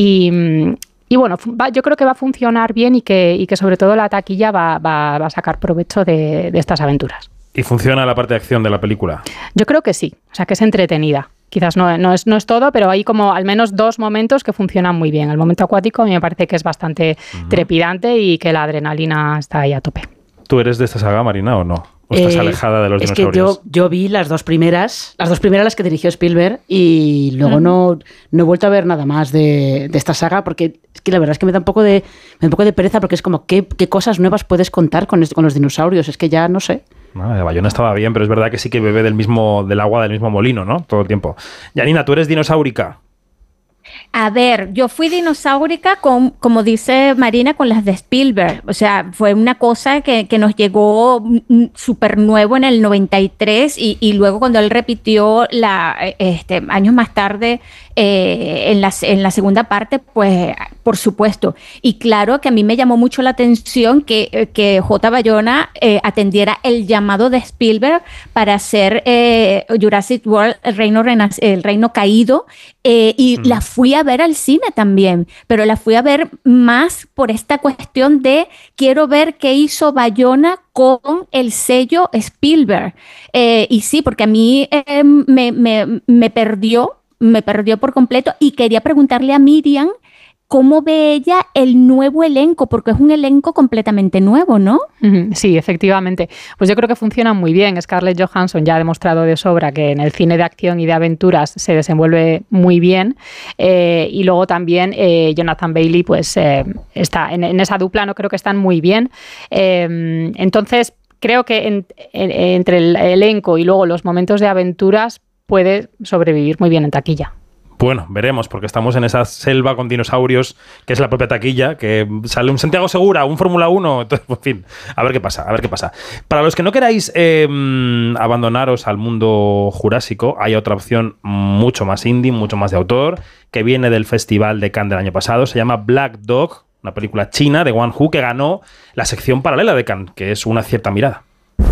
S5: y bueno, yo creo que va a funcionar bien y que sobre todo la taquilla va a sacar provecho de estas aventuras.
S1: ¿Y funciona la parte de acción de la película?
S5: Yo creo que sí, o sea, que es entretenida. Quizás no es todo, pero hay como al menos 2 momentos que funcionan muy bien. El momento acuático a mí me parece que es bastante trepidante y que la adrenalina está ahí a tope.
S1: ¿Tú eres de esta saga, Marina, o no? ¿O estás alejada de los dinosaurios?
S4: Es que yo vi las dos primeras las que dirigió Spielberg, y luego no he vuelto a ver nada más de esta saga, porque es que la verdad es que me da un poco de pereza, porque es como, ¿qué cosas nuevas puedes contar con los dinosaurios? Es que ya no sé.
S1: Bayona estaba bien, pero es verdad que sí que bebe del agua del mismo molino, ¿no? Todo el tiempo. Janina, ¿tú eres dinosaurica?
S7: A ver, yo fui dinosaurica como dice Marina, con las de Spielberg. O sea, fue una cosa que nos llegó súper nuevo en el 93 y luego cuando él repitió años más tarde en la segunda parte, pues por supuesto. Y claro que a mí me llamó mucho la atención que J. Bayona atendiera el llamado de Spielberg para hacer Jurassic World, el reino caído, y la fui a ver al cine también, pero la fui a ver más por esta cuestión de quiero ver qué hizo Bayona con el sello Spielberg. Y sí, porque a mí me perdió por completo, y quería preguntarle a Miriam cómo ve ella el nuevo elenco, porque es un elenco completamente nuevo, ¿no?
S5: Sí, efectivamente. Pues yo creo que funciona muy bien. Scarlett Johansson ya ha demostrado de sobra que en el cine de acción y de aventuras se desenvuelve muy bien. Y luego también Jonathan Bailey, pues está en esa dupla, no creo que están muy bien. Entonces, creo que entre el elenco y luego los momentos de aventuras puede sobrevivir muy bien en taquilla.
S1: Bueno, veremos, porque estamos en esa selva con dinosaurios, que es la propia taquilla, que sale un Santiago Segura, un Fórmula 1, entonces, en fin, a ver qué pasa. Para los que no queráis abandonaros al mundo jurásico, hay otra opción mucho más indie, mucho más de autor, que viene del Festival de Cannes del año pasado, se llama Black Dog, una película china de Wang Hu, que ganó la sección paralela de Cannes, que es Una cierta mirada.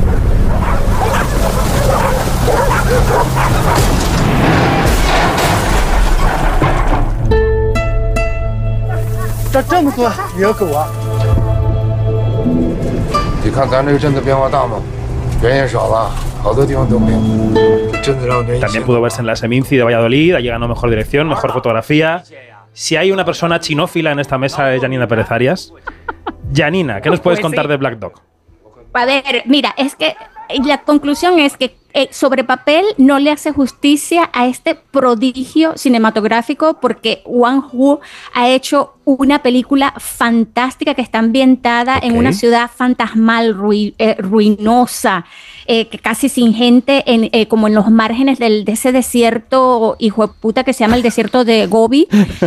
S1: También pudo verse en la Seminci de Valladolid, allí ganó mejor dirección, mejor fotografía. Si hay una persona chinófila en esta mesa es Janina Pérez Arias. Janina, ¿qué nos puedes contar de Black Dog?
S7: A ver, mira, es que la conclusión es que sobre papel no le hace justicia a este prodigio cinematográfico, porque Wang Hu ha hecho una película fantástica que está ambientada en una ciudad fantasmal, ruinosa, que casi sin gente, como en los márgenes de ese desierto hijo de puta que se llama el desierto de Gobi.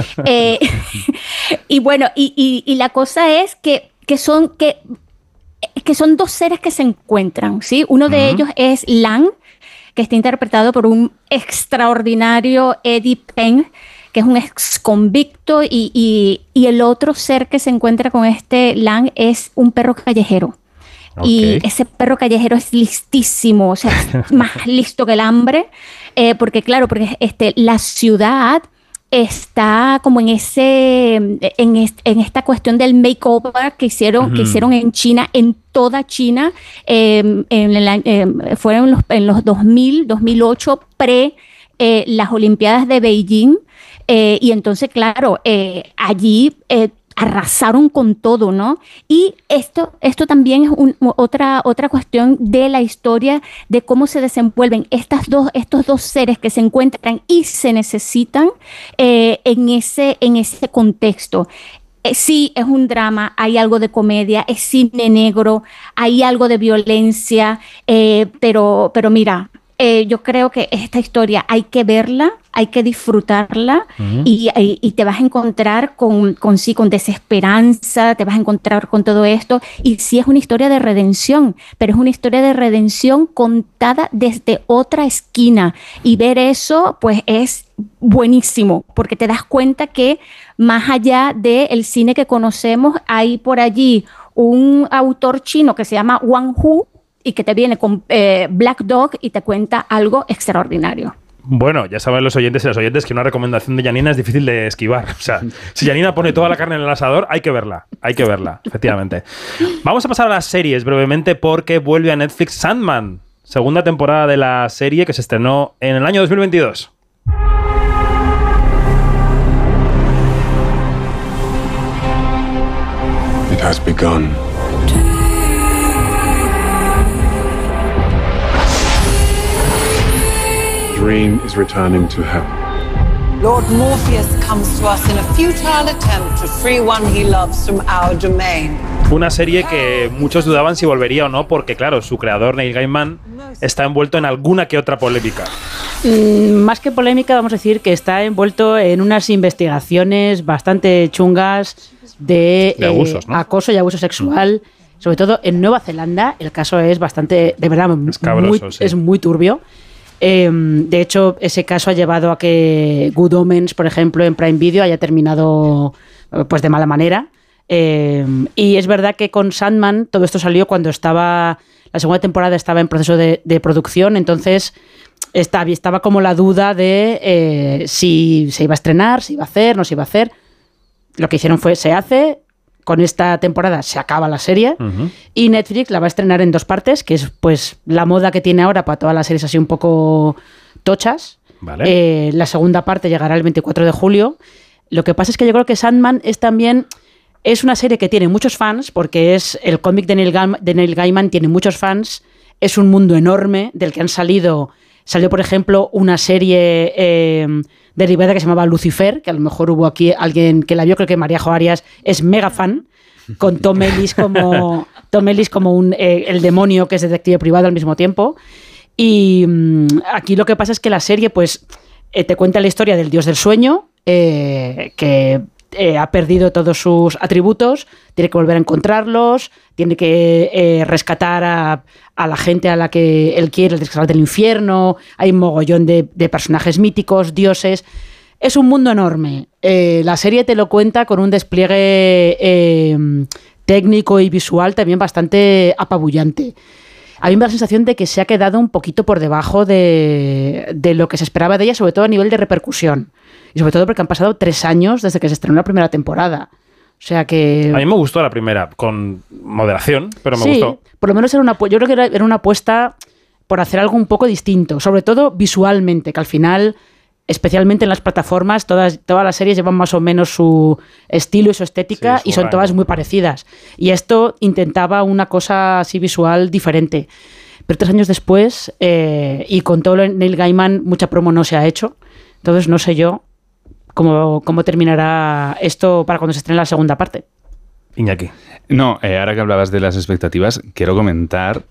S7: Y bueno, y la cosa es que son 2 seres que se encuentran, ¿sí? Uno de ellos es Lang, que está interpretado por un extraordinario Eddie Peng, que es un ex convicto, y el otro ser que se encuentra con este Lang es un perro callejero. Y ese perro callejero es listísimo, o sea, es más listo que el hambre, porque la ciudad está como en esta cuestión del makeover que hicieron en China, en toda China, fueron en los 2008, las Olimpiadas de Beijing, y entonces, claro, allí arrasaron con todo, ¿no? Y esto también es otra cuestión de la historia, de cómo se desenvuelven estos dos seres que se encuentran y se necesitan en ese contexto. Sí, es un drama, hay algo de comedia, es cine negro, hay algo de violencia, pero mira, yo creo que esta historia hay que verla, hay que disfrutarla, y te vas a encontrar con desesperanza, te vas a encontrar con todo esto, y sí es una historia de redención, pero es una historia de redención contada desde otra esquina, y ver eso pues es buenísimo, porque te das cuenta que más allá del cine que conocemos, hay por allí un autor chino que se llama Wang Hu, y que te viene con Black Dog y te cuenta algo extraordinario.
S1: Bueno, ya saben los oyentes y las oyentes que una recomendación de Janina es difícil de esquivar. O sea, si Janina pone toda la carne en el asador, hay que verla, efectivamente. Vamos a pasar a las series brevemente porque vuelve a Netflix Sandman, segunda temporada de la serie que se estrenó en el año 2022.
S13: It has begun. Dream is returning to heaven.
S14: Lord Morpheus comes to us in a futile attempt to free one he loves from our domain.
S1: Una serie que muchos dudaban si volvería o no, porque claro, su creador Neil Gaiman está envuelto en alguna que otra polémica.
S4: Más que polémica, vamos a decir que está envuelto en unas investigaciones bastante chungas de
S1: abusos, ¿no?
S4: Acoso y abuso sexual, sobre todo en Nueva Zelanda. El caso es bastante, de verdad, es muy turbio. De hecho, ese caso ha llevado a que Good Omens, por ejemplo, en Prime Video haya terminado pues de mala manera. Y es verdad que con Sandman todo esto salió cuando la segunda temporada estaba en proceso de producción, entonces estaba como la duda de si se iba a estrenar, si iba a hacer, no se iba a hacer. Lo que hicieron fue, se hace, con esta temporada se acaba la serie, y Netflix la va a estrenar en 2 partes, que es pues la moda que tiene ahora para todas las series así un poco tochas.
S1: Vale.
S4: La segunda parte llegará el 24 de julio. Lo que pasa es que yo creo que Sandman es una serie que tiene muchos fans, porque es el cómic de Neil Gaiman, tiene muchos fans, es un mundo enorme del que salió, por ejemplo, una serie derivada que se llamaba Lucifer, que a lo mejor hubo aquí alguien que la vio, creo que María Jo Arias es mega fan, con Tom Ellis como el demonio que es detective privado al mismo tiempo. Y aquí lo que pasa es que la serie pues te cuenta la historia del dios del sueño, que ha perdido todos sus atributos, tiene que volver a encontrarlos, tiene que rescatar a la gente a la que él quiere, rescatar del infierno. Hay un mogollón de personajes míticos, dioses. Es un mundo enorme. La serie te lo cuenta con un despliegue técnico y visual también bastante apabullante. A mí me da la sensación de que se ha quedado un poquito por debajo de lo que se esperaba de ella, sobre todo a nivel de repercusión. Y sobre todo porque han pasado 3 años desde que se estrenó la primera temporada. O sea que...
S1: A mí me gustó la primera, con moderación, pero me gustó.
S4: Por lo menos yo creo que era una apuesta por hacer algo un poco distinto, sobre todo visualmente, que al final, especialmente en las plataformas, todas las series llevan más o menos su estilo y su estética, y son todas muy parecidas. Y esto intentaba una cosa así visual diferente. Pero 3 años después, y con todo Neil Gaiman, mucha promo no se ha hecho. Entonces no sé yo cómo terminará esto para cuando se estrene la segunda parte.
S1: Iñaki.
S6: No, ahora que hablabas de las expectativas, quiero comentar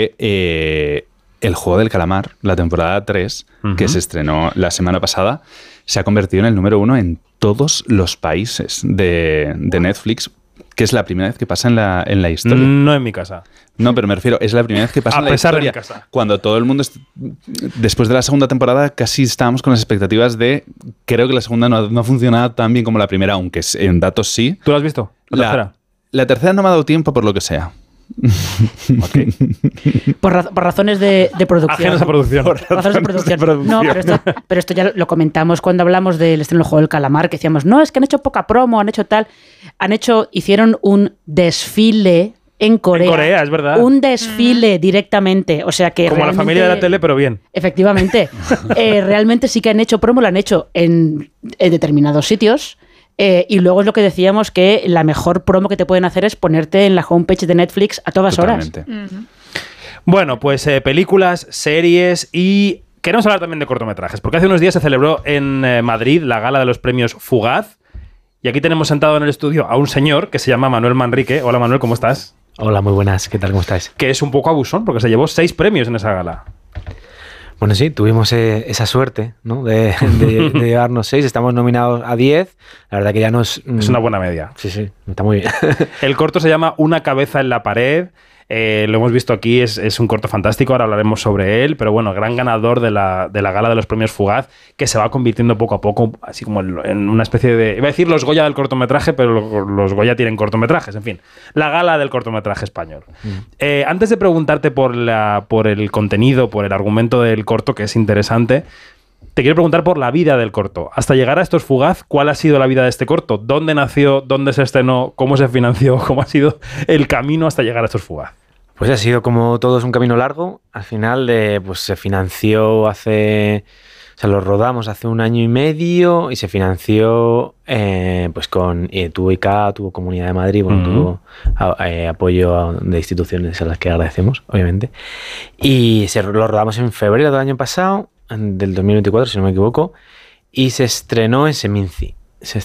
S6: que El Juego del Calamar, la temporada 3, que se estrenó la semana pasada, se ha convertido en el número 1 en todos los países de Netflix, que es la primera vez que pasa en la historia.
S1: No en mi casa.
S6: No, pero me refiero, es la primera vez que pasa en la historia.
S1: A pesar de mi casa.
S6: Cuando todo el mundo, después de la segunda temporada, casi estábamos con las expectativas de, creo que la segunda no ha funcionado tan bien como la primera, aunque en datos sí.
S1: ¿Tú la has visto? ¿La tercera?
S6: La tercera no me ha dado tiempo por lo que sea.
S1: Okay.
S4: Por razones de producción.
S1: Ajenas a producción.
S4: Por razones de producción. No, pero esto ya lo comentamos cuando hablamos del estreno del Juego del Calamar, que decíamos, no, es que han hecho poca promo, han hecho tal. Hicieron un desfile en Corea.
S1: En Corea, es verdad.
S4: Un desfile directamente. O sea que
S1: como la familia de la tele, pero bien.
S4: Efectivamente. Realmente sí que han hecho promo, lo han hecho en determinados sitios. Y luego es lo que decíamos, que la mejor promo que te pueden hacer es ponerte en la homepage de Netflix a todas horas.
S1: Bueno, pues películas, series y queremos hablar también de cortometrajes, porque hace unos días se celebró en Madrid la gala de los premios Fugaz, y aquí tenemos sentado en el estudio a un señor que se llama Manuel Manrique. Hola Manuel, ¿cómo estás?
S15: Hola, muy buenas, ¿qué tal? ¿Cómo estáis?
S1: Que es un poco abusón, porque se llevó 6 premios en esa gala.
S15: Bueno, sí, tuvimos esa suerte, ¿no? de llevarnos 6, estamos nominados a 10, la verdad que ya no es...
S1: Es una buena media.
S15: Sí, está muy bien.
S1: El corto se llama Una cabeza en la pared, lo hemos visto aquí, es un corto fantástico, ahora hablaremos sobre él, pero bueno, gran ganador de la gala de los premios Fugaz, que se va convirtiendo poco a poco, así como en una especie de... Iba a decir los Goya del cortometraje, pero los Goya tienen cortometrajes, en fin, la gala del cortometraje español. Antes de preguntarte por el contenido, por el argumento del corto, que es interesante, te quiero preguntar por la vida del corto. Hasta llegar a Esto es fugaz, ¿cuál ha sido la vida de este corto? ¿Dónde nació? ¿Dónde se estrenó? ¿Cómo se financió? ¿Cómo ha sido el camino hasta llegar a Esto es fugaz?
S15: Pues ha sido como todo es un camino largo. Al final pues se financió lo rodamos hace 1 año y medio y se financió pues con tuvo ICA, tuvo Comunidad de Madrid, tuvo apoyo de instituciones a las que agradecemos, obviamente. Y lo rodamos en febrero del año pasado, del 2024, si no me equivoco, y se estrenó en Seminci.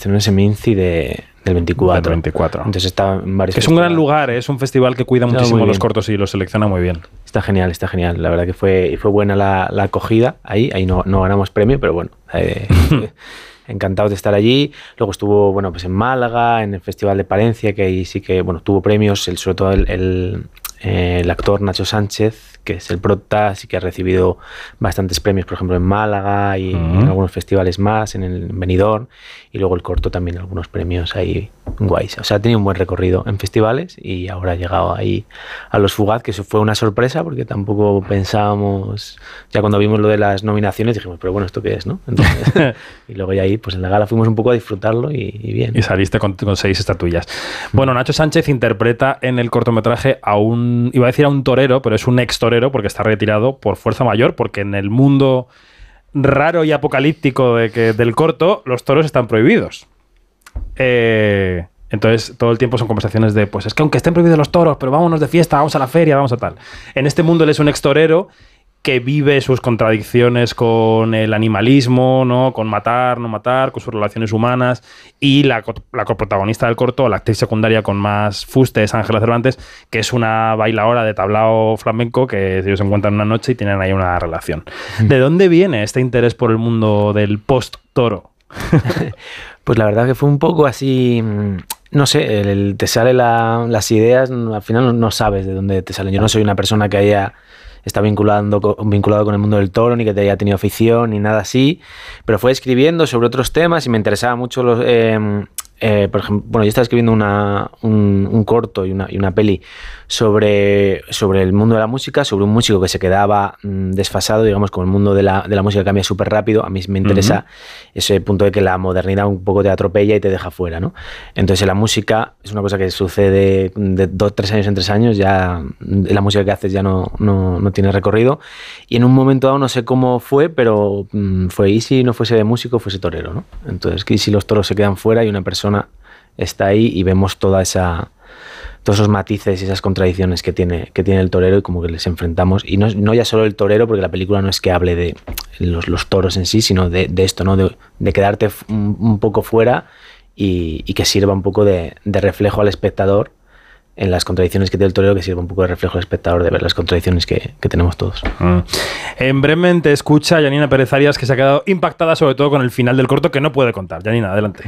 S15: Del 24. Entonces está en varios.
S1: Que es un gran lugar, es un festival que cuida muchísimo los cortos y los selecciona muy bien.
S15: Está genial. La verdad que fue buena la acogida. Ahí no ganamos premio, pero bueno, encantado de estar allí. Luego estuvo pues en Málaga, en el Festival de Palencia, que ahí sí que tuvo premios, sobre todo el actor Nacho Sánchez, que es el prota, sí que ha recibido bastantes premios, por ejemplo en Málaga y en algunos festivales más, en el Benidorm, y luego el corto también algunos premios ahí guays. O sea, ha tenido un buen recorrido en festivales y ahora ha llegado ahí a Los Fugaz, que eso fue una sorpresa porque tampoco pensábamos, ya cuando vimos lo de las nominaciones dijimos, pero bueno, ¿esto qué es, no? Entonces, y luego ya ahí, pues en la gala fuimos un poco a disfrutarlo y bien.
S1: Y saliste con 6 estatuillas. Bueno, Nacho Sánchez interpreta en el cortometraje iba a decir a un torero, pero es un ex torero porque está retirado por fuerza mayor, porque en el mundo raro y apocalíptico del corto, los toros están prohibidos. Entonces, todo el tiempo son conversaciones de, pues es que aunque estén prohibidos los toros, pero vámonos de fiesta, vamos a la feria, vamos a tal. En este mundo él es un ex torero que vive sus contradicciones con el animalismo, ¿no? Con matar, no matar, con sus relaciones humanas. Y la coprotagonista del corto, la actriz secundaria con más fuste, es Ángela Cervantes, que es una bailaora de tablao flamenco que ellos se encuentran una noche y tienen ahí una relación. ¿De dónde viene este interés por el mundo del post-toro?
S15: Pues la verdad que fue un poco así, no sé, te salen las ideas, al final no sabes de dónde te salen. Yo no soy una persona que haya estado vinculado con el mundo del toro, ni que haya tenido afición, ni nada así, pero fue escribiendo sobre otros temas y me interesaba mucho por ejemplo, yo estaba escribiendo un corto y una peli sobre el mundo de la música, sobre un músico que se quedaba desfasado, digamos, con el mundo de la música cambia súper rápido. A mí me interesa ese punto de que la modernidad un poco te atropella y te deja fuera, ¿no? Entonces la música es una cosa que sucede de 2-3 años en 3 años, ya la música que haces ya no tiene recorrido, y en un momento dado no sé cómo fue, pero fue, y si no fuese de músico, fuese torero, ¿no? Entonces, y si los toros se quedan fuera y una persona está ahí y vemos todos esos matices y esas contradicciones que tiene el torero y como que les enfrentamos, y no ya solo el torero, porque la película no es que hable de los toros en sí, sino de esto, ¿no? De quedarte un poco fuera y que sirva un poco de reflejo al espectador en las contradicciones que tiene el torero, que sirva un poco de reflejo al espectador de ver las contradicciones que tenemos todos.
S1: En Bremen te escucha Janina Pérez Arias, que se ha quedado impactada sobre todo con el final del corto, que no puede contar. Janina, adelante.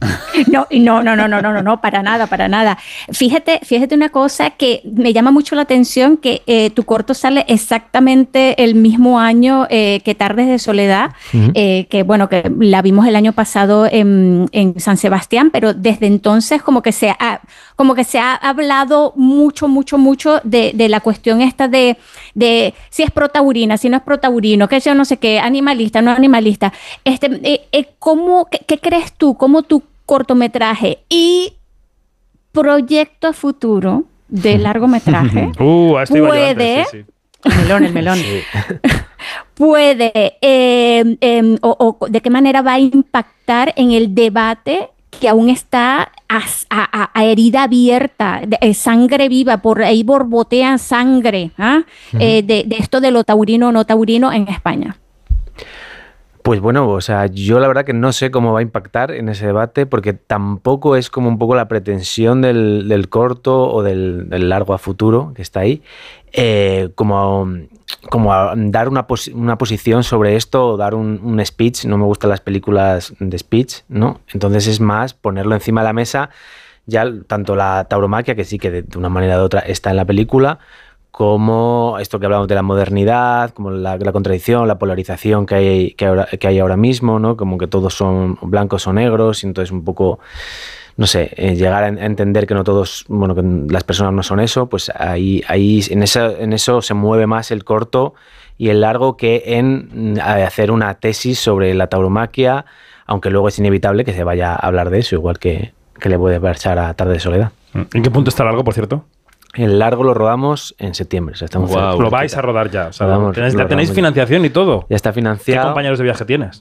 S7: No, para nada. Fíjate una cosa que me llama mucho la atención, que tu corto sale exactamente el mismo año que Tardes de Soledad, que la vimos el año pasado en San Sebastián, pero desde entonces como que se ha hablado mucho de la cuestión esta de si es protaurina, si no es protaurino, que yo no sé qué, animalista, no animalista. ¿Qué crees tú? ¿Cómo tu cortometraje y proyecto a futuro de largometraje puede...
S4: El melón.
S7: puede o de qué manera va a impactar en el debate que aún está a herida abierta, sangre viva, por ahí borbotea sangre de esto de lo taurino o no taurino en España?
S15: Pues bueno, o sea, yo la verdad que no sé cómo va a impactar en ese debate, porque tampoco es como un poco la pretensión del corto o del largo a futuro que está ahí, como a dar una posición sobre esto o dar un speech. No me gustan las películas de speech, ¿no? Entonces es más ponerlo encima de la mesa, ya tanto la tauromaquia, que sí que de una manera u otra está en la película, como esto que hablamos de la modernidad, como la contradicción, la polarización que hay ahora mismo, ¿no? Como que todos son blancos o negros, y entonces un poco, no sé, llegar a entender que no todos, bueno, que las personas no son eso, pues ahí en eso se mueve más el corto y el largo que en hacer una tesis sobre la tauromaquia, aunque luego es inevitable que se vaya a hablar de eso, igual que le puede pasar a Tarde de Soledad.
S1: ¿En qué punto está el largo, por cierto?
S15: El largo lo rodamos en septiembre. O sea, estamos
S1: Lo vais a rodar ya. O sea, ¿tenéis financiación y todo?
S15: Ya está financiado.
S1: ¿Qué compañeros de viaje tienes?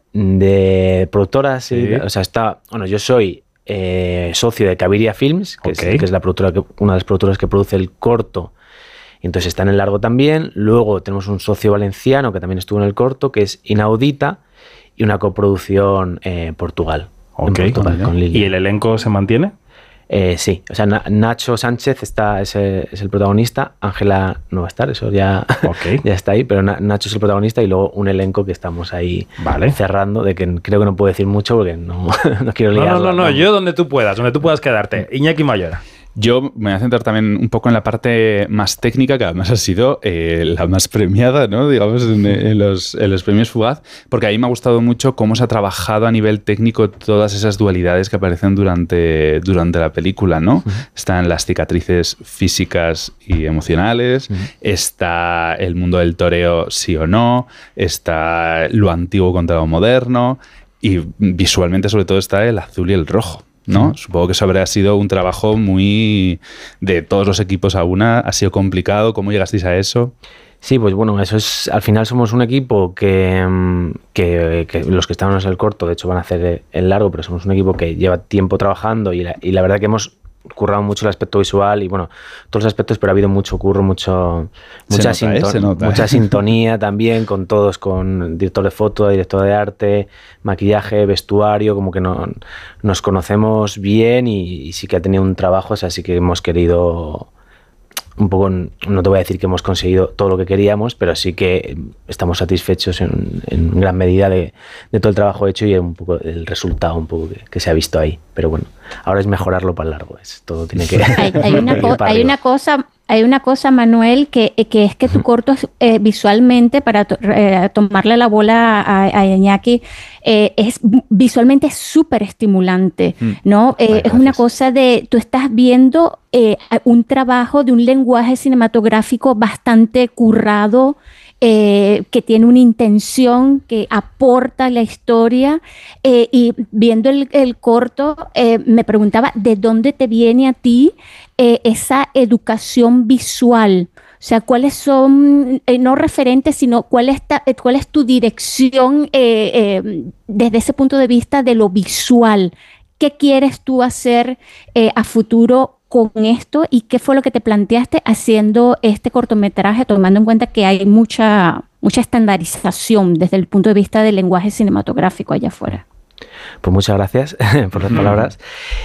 S15: De productoras. Sí. O sea, yo soy socio de Caviria Films, que es la productora una de las productoras que produce el corto. Entonces está en el largo también. Luego tenemos un socio valenciano que también estuvo en el corto, que es Inaudita, y una coproducción Portugal. Portugal con Lili.
S1: ¿Y el elenco se mantiene?
S15: Sí, o sea, Nacho Sánchez es el protagonista, Ángela no va a estar, eso ya está ahí, pero Nacho es el protagonista y luego un elenco que estamos ahí cerrando, de que creo que no puedo decir mucho porque no quiero liarla.
S1: No, yo donde tú puedas quedarte. Iñaki Mayora.
S6: Yo me voy a centrar también un poco en la parte más técnica, que además ha sido la más premiada, ¿no? Digamos, en los premios Fugaz, porque a mí me ha gustado mucho cómo se ha trabajado a nivel técnico todas esas dualidades que aparecen durante la película, ¿no? Están las cicatrices físicas y emocionales, está el mundo del toreo sí o no, está lo antiguo contra lo moderno y visualmente sobre todo está el azul y el rojo, ¿no? Supongo que eso habría sido un trabajo muy de todos los equipos a una. ¿Ha sido complicado? ¿Cómo llegasteis a eso?
S15: Sí, pues bueno, eso es. Al final somos un equipo que los que estamos en el corto, de hecho, van a hacer el largo, pero somos un equipo que lleva tiempo trabajando y la verdad que hemos currado mucho el aspecto visual y bueno, todos los aspectos, pero ha habido mucho curro, mucha sintonía también con todos, con director de foto, director de arte, maquillaje, vestuario, como que nos conocemos bien y sí que ha tenido un trabajo, o sea, sí que hemos querido un poco, no te voy a decir que hemos conseguido todo lo que queríamos, pero sí que estamos satisfechos en gran medida de todo el trabajo hecho y un poco el resultado un poco que se ha visto ahí. Pero bueno, ahora es mejorarlo para el largo. Todo tiene que
S7: hay una cosa, Manuel, que es que tu corto visualmente, para tomarle la bola a Iñaki, es visualmente súper estimulante, ¿no? Es una cosa de, tú estás viendo un trabajo de un lenguaje cinematográfico bastante currado, que tiene una intención, que aporta la historia, y viendo el corto me preguntaba de dónde te viene a ti esa educación visual. O sea, ¿cuáles son, no referentes, sino cuál es tu dirección desde ese punto de vista de lo visual? ¿Qué quieres tú hacer a futuro con esto y qué fue lo que te planteaste haciendo este cortometraje, tomando en cuenta que hay mucha estandarización desde el punto de vista del lenguaje cinematográfico allá afuera?
S15: Pues muchas gracias por las palabras.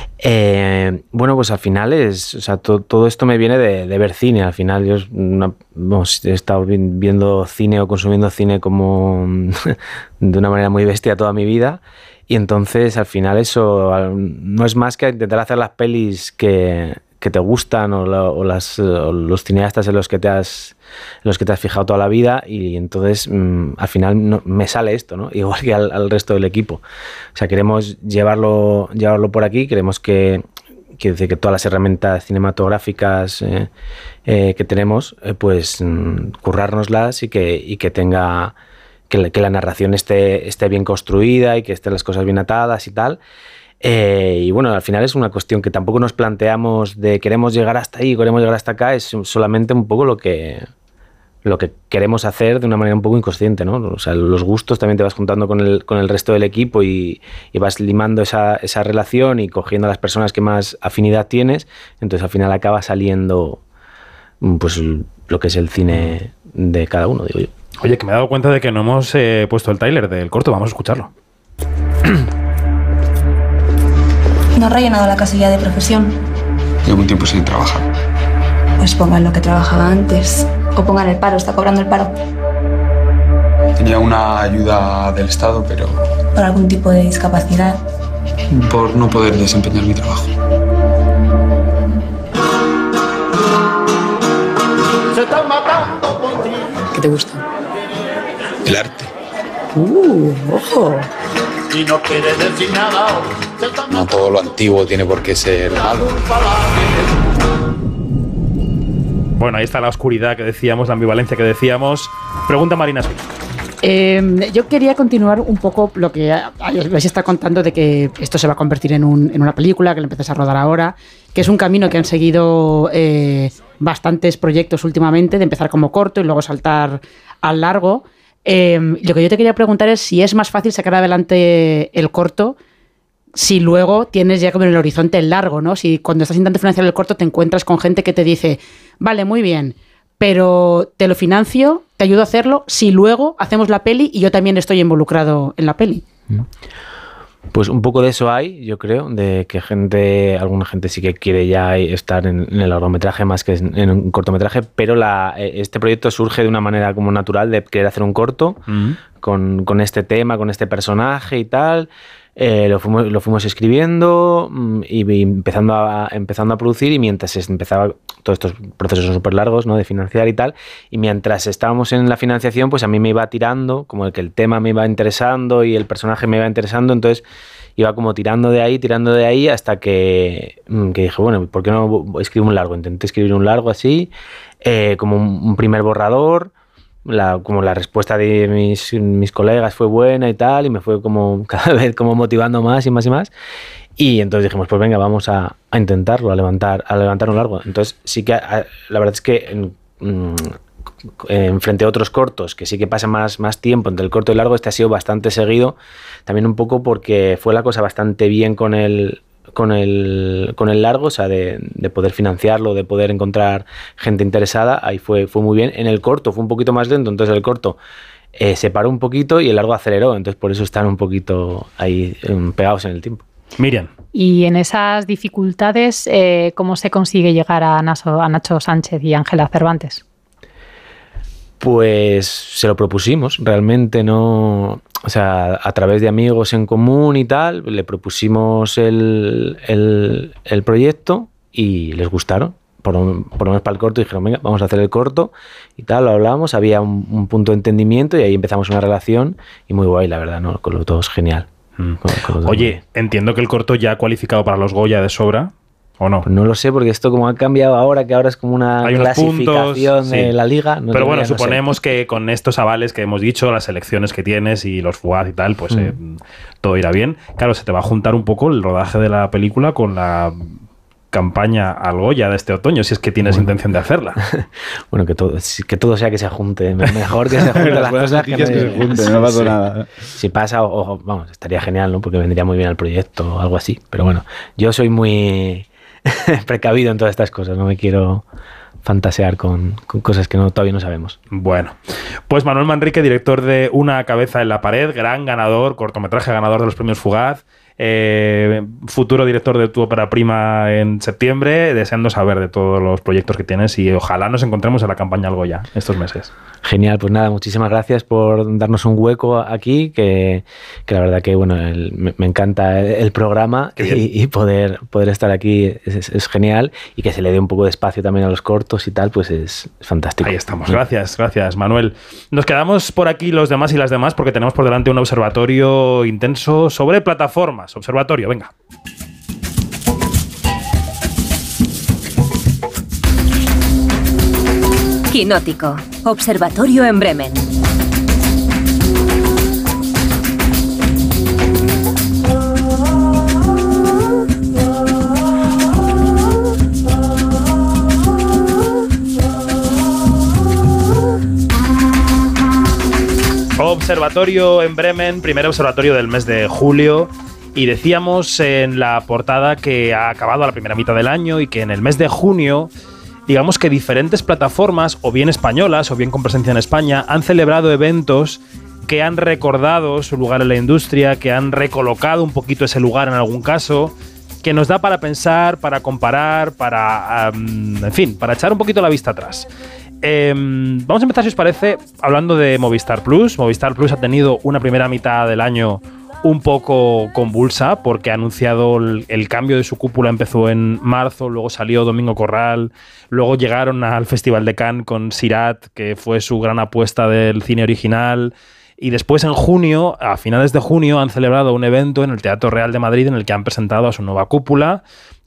S15: Bueno, pues al final todo esto me viene de ver cine. Al final yo he estado viendo cine o consumiendo cine como de una manera muy bestia toda mi vida. Y entonces al final eso no es más que intentar hacer las pelis que te gustan o los cineastas en los que te has fijado toda la vida, y entonces al final me sale esto, ¿no? Igual que al resto del equipo. O sea, queremos llevarlo por aquí, queremos que todas las herramientas cinematográficas que tenemos, pues currárnoslas y que tenga... Que la narración esté bien construida y que estén las cosas bien atadas y tal. Y bueno, al final es una cuestión que tampoco nos planteamos de queremos llegar hasta ahí, queremos llegar hasta acá, es solamente un poco lo que queremos hacer de una manera un poco inconsciente, ¿no? O sea, los gustos también te vas juntando con el resto del equipo y vas limando esa relación y cogiendo a las personas que más afinidad tienes, entonces al final acaba saliendo pues lo que es el cine de cada uno, digo yo.
S1: Oye, que me he dado cuenta de que no hemos puesto el tráiler del corto. Vamos a escucharlo.
S16: No ha rellenado la casilla de profesión.
S17: Llevo un tiempo sin trabajar.
S16: Pues pongan lo que trabajaba antes. O pongan el paro, está cobrando el paro.
S17: Tenía una ayuda del Estado, pero...
S16: Por algún tipo de discapacidad.
S17: Por no poder desempeñar mi trabajo.
S12: Se están matando por ti.
S16: ¿Qué te gusta?
S17: El arte.
S16: Ojo.
S12: Y no quiere decir nada.
S17: No todo lo antiguo tiene por qué ser malo.
S1: Bueno, ahí está la oscuridad que decíamos, la ambivalencia que decíamos. Pregunta Marina Suárez.
S4: Yo quería continuar un poco lo que vais a estar contando de que esto se va a convertir en una película, que lo empiezas a rodar ahora, que es un camino que han seguido bastantes proyectos últimamente, de empezar como corto y luego saltar al largo. Lo que yo te quería preguntar es si es más fácil sacar adelante el corto si luego tienes ya como en el horizonte el largo, ¿no? Si cuando estás intentando financiar el corto te encuentras con gente que te dice, vale, muy bien, pero te lo financio, te ayudo a hacerlo, si luego hacemos la peli y yo también estoy involucrado en la peli.
S15: Pues un poco de eso hay, yo creo, de que alguna gente sí que quiere ya estar en el largometraje más que en un cortometraje, pero este proyecto surge de una manera como natural de querer hacer un corto con este tema, con este personaje y tal. Lo fuimos escribiendo y empezando a producir, y mientras empezaba todos estos procesos son súper largos, ¿no?, de financiar y tal, y mientras estábamos en la financiación, pues a mí me iba tirando, como que el tema me iba interesando y el personaje me iba interesando, entonces iba como tirando de ahí hasta que dije, bueno, ¿por qué no escribo un largo? Intenté escribir un largo así, como un primer borrador. Como la respuesta de mis colegas fue buena y tal, y me fue como cada vez como motivando más y más y más, y entonces dijimos, pues venga, vamos a intentarlo, a levantar un largo. Entonces sí que la verdad es que frente a otros cortos que sí que pasa más tiempo entre el corto y el largo, este ha sido bastante seguido, también un poco porque fue la cosa bastante bien con el largo, o sea, de poder financiarlo, de poder encontrar gente interesada, ahí fue muy bien. En el corto fue un poquito más lento, entonces el corto se paró un poquito y el largo aceleró, entonces por eso están un poquito ahí pegados en el tiempo.
S1: Miriam.
S5: Y en esas dificultades, ¿cómo se consigue llegar a Nacho Sánchez y Ángela Cervantes?
S15: Pues se lo propusimos, realmente no... O sea, a través de amigos en común y tal, le propusimos el proyecto y les gustaron. Por lo menos para el corto dijeron, venga, vamos a hacer el corto y tal, lo hablamos, había un punto de entendimiento y ahí empezamos una relación y muy guay, la verdad, ¿no? Con los dos, genial.
S1: Oye, entiendo que el corto ya ha cualificado para los Goya de sobra, ¿o no?
S15: Pues no lo sé, porque esto como ha cambiado ahora, que ahora es como una clasificación de la liga.
S1: Pero bueno, suponemos que con estos avales que hemos dicho, las elecciones que tienes y los fugaz y tal, pues todo irá bien. Claro, se te va a juntar un poco el rodaje de la película con la campaña al Goya de este otoño, si es que tienes intención de hacerla.
S15: Bueno, que todo sea que se junte. Mejor que se junte las cosas que
S6: se junten, no pasa nada.
S15: Si pasa, vamos, estaría genial, ¿no? Porque vendría muy bien al proyecto o algo así. Pero bueno, yo soy muy precavido en todas estas cosas, no me quiero fantasear con cosas que todavía no sabemos.
S1: Bueno, pues Manuel Manrique, director de Una cabeza en la pared, gran ganador, cortometraje ganador de los premios Fugaz, futuro director de Tu ópera prima en septiembre, deseando saber de todos los proyectos que tienes y ojalá nos encontremos en la campaña al Goya estos meses.
S15: Genial, pues nada, muchísimas gracias por darnos un hueco aquí, que la verdad que bueno, me encanta el programa y poder estar aquí es genial, y que se le dé un poco de espacio también a los cortos y tal, pues es fantástico.
S1: Ahí estamos, gracias Manuel. Nos quedamos por aquí los demás y las demás porque tenemos por delante un observatorio intenso sobre plataformas. Observatorio, venga.
S11: Quinótico, observatorio en Bremen.
S1: Observatorio en Bremen, primer observatorio del mes de julio. Y decíamos en la portada que ha acabado la primera mitad del año y que en el mes de junio, digamos que diferentes plataformas, o bien españolas o bien con presencia en España, han celebrado eventos que han recordado su lugar en la industria, que han recolocado un poquito ese lugar en algún caso, que nos da para pensar, para comparar, en fin, para echar un poquito la vista atrás. Vamos a empezar, si os parece, hablando de Movistar Plus. Movistar Plus ha tenido una primera mitad del año un poco convulsa porque ha anunciado el cambio de su cúpula. Empezó en marzo, luego salió Domingo Corral, luego llegaron al Festival de Cannes con Sirat, que fue su gran apuesta del cine original, y después en junio, a finales de junio, han celebrado un evento en el Teatro Real de Madrid en el que han presentado a su nueva cúpula,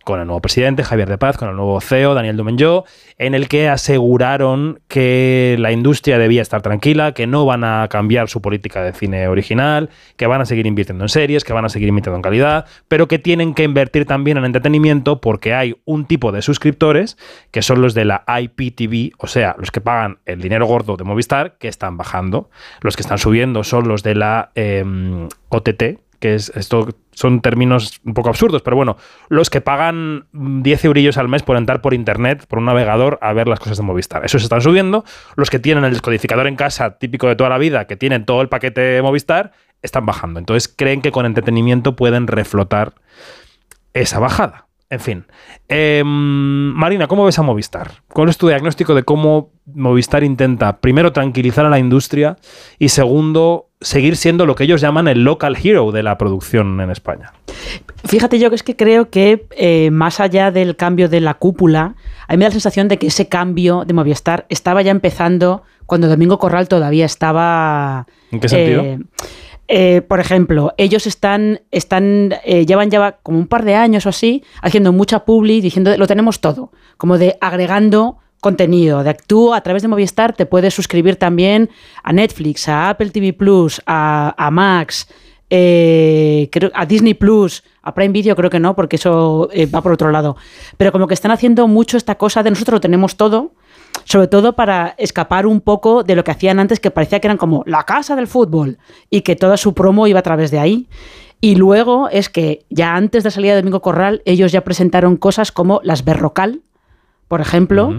S1: con el nuevo presidente, Javier de Paz, con el nuevo CEO, Daniel Dumenjó, en el que aseguraron que la industria debía estar tranquila, que no van a cambiar su política de cine original, que van a seguir invirtiendo en series, que van a seguir invirtiendo en calidad, pero que tienen que invertir también en entretenimiento porque hay un tipo de suscriptores que son los de la IPTV, o sea, los que pagan el dinero gordo de Movistar, que están bajando. Los que están subiendo son los de la OTT, que es esto, son términos un poco absurdos, pero bueno, los que pagan 10 eurillos al mes por entrar por internet, por un navegador, a ver las cosas de Movistar. Esos están subiendo. Los que tienen el descodificador en casa, típico de toda la vida, que tienen todo el paquete de Movistar, están bajando. Entonces creen que con entretenimiento pueden reflotar esa bajada. En fin. Marina, ¿cómo ves a Movistar? ¿Cuál es tu diagnóstico de cómo Movistar intenta, primero, tranquilizar a la industria y, segundo, seguir siendo lo que ellos llaman el local hero de la producción en España?
S4: Fíjate, yo que es que creo que más allá del cambio de la cúpula, a mí me da la sensación de que ese cambio de Movistar estaba ya empezando cuando Domingo Corral todavía estaba...
S1: ¿En qué sentido?
S4: Por ejemplo, ellos llevan ya como un par de años o así haciendo mucha publi, diciendo lo tenemos todo, como de agregando contenido. Tú a través de Movistar te puedes suscribir también a Netflix, a Apple TV Plus, a Max, a Disney Plus, a Prime Video creo que no, porque eso va por otro lado. Pero como que están haciendo mucho esta cosa de nosotros lo tenemos todo, sobre todo para escapar un poco de lo que hacían antes, que parecía que eran como la casa del fútbol y que toda su promo iba a través de ahí. Y luego es que ya antes de salir de Domingo Corral, ellos ya presentaron cosas como Las Berrocal, por ejemplo,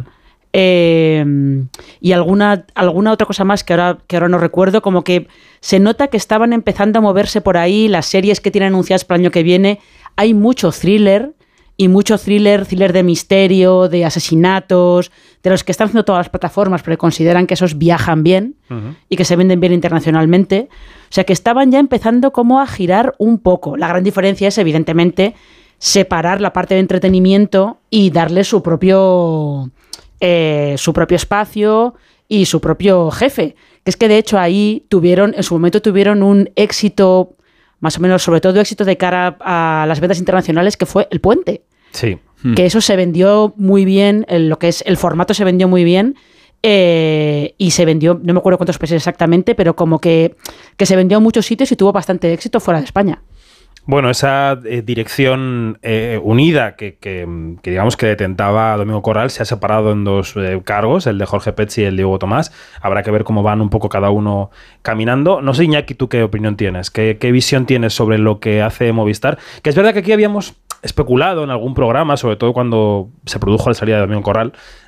S4: y alguna otra cosa más que ahora no recuerdo, como que se nota que estaban empezando a moverse por ahí, las series que tienen anunciadas para el año que viene, hay mucho thriller, y mucho thriller de misterio, de asesinatos, de los que están haciendo todas las plataformas porque consideran que esos viajan bien y que se venden bien internacionalmente. O sea que estaban ya empezando como a girar un poco. La gran diferencia es, evidentemente, separar la parte de entretenimiento y darle su propio espacio y su propio jefe. Que es que, de hecho, ahí en su momento tuvieron un éxito... más o menos, sobre todo éxito de cara a las ventas internacionales, que fue El Puente.
S1: Sí.
S4: Que eso se vendió muy bien, lo que es el formato se vendió muy bien, y se vendió, no me acuerdo cuántos países exactamente, pero como que se vendió en muchos sitios y tuvo bastante éxito fuera de España.
S1: Bueno, esa dirección unida que digamos que detentaba a Domingo Corral se ha separado en dos cargos, el de Jorge Pets y el de Diego Tomás. Habrá que ver cómo van un poco cada uno caminando. No sé, Iñaki, ¿tú qué opinión tienes? ¿Qué visión tienes sobre lo que hace Movistar? Que es verdad que aquí habíamos especulado en algún programa, sobre todo cuando se produjo la salida de Domingo Corral,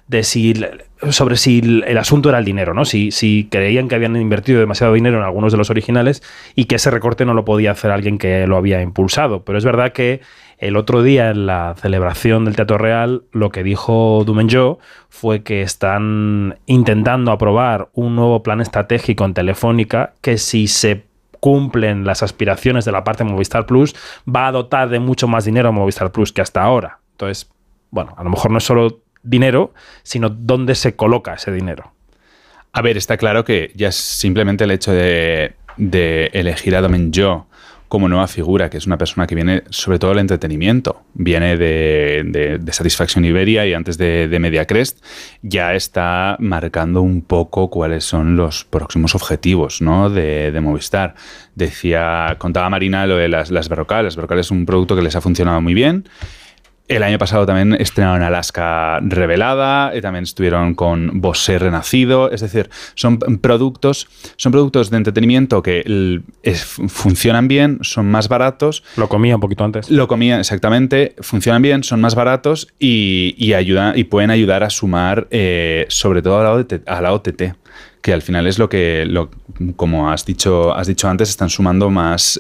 S1: sobre si el asunto era el dinero, ¿no? Si creían que habían invertido demasiado dinero en algunos de los originales y que ese recorte no lo podía hacer alguien que lo había impulsado. Pero es verdad que el otro día, en la celebración del Teatro Real, lo que dijo Dumenjó fue que están intentando aprobar un nuevo plan estratégico en Telefónica que, si se cumplen las aspiraciones de la parte de Movistar Plus, va a dotar de mucho más dinero a Movistar Plus que hasta ahora. Entonces, bueno, a lo mejor no es solo dinero, sino dónde se coloca ese dinero.
S6: A ver, está claro que ya simplemente el hecho de elegir a Domenjó como nueva figura, que es una persona que viene sobre todo del entretenimiento, viene de Satisfacción Iberia y antes de Mediacrest, ya está marcando un poco cuáles son los próximos objetivos, ¿no?, de Movistar. Contaba Marina lo de las Berrocal. Las Berrocal es un producto que les ha funcionado muy bien. El año pasado también estrenaron Alaska Revelada, también estuvieron con Bosé Renacido. Es decir, son productos de entretenimiento que funcionan bien, son más baratos.
S1: Lo comía un poquito antes.
S6: Lo comía, exactamente. Funcionan bien, son más baratos y ayudan, y pueden ayudar a sumar, sobre todo a la OTT, que al final es como has dicho antes, están sumando más...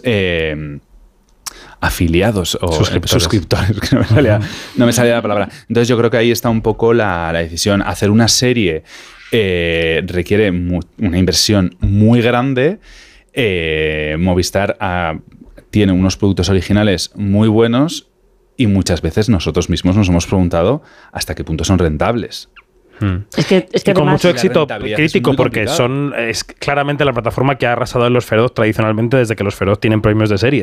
S6: afiliados o suscriptores, que no me salía la palabra. Entonces yo creo que ahí está un poco la decisión. Hacer una serie requiere una inversión muy grande. Movistar tiene unos productos originales muy buenos y muchas veces nosotros mismos nos hemos preguntado hasta qué punto son rentables.
S4: Es que
S1: con mucho éxito crítico, porque es claramente la plataforma que ha arrasado en los Feroz tradicionalmente desde que los Feroz tienen premios de series.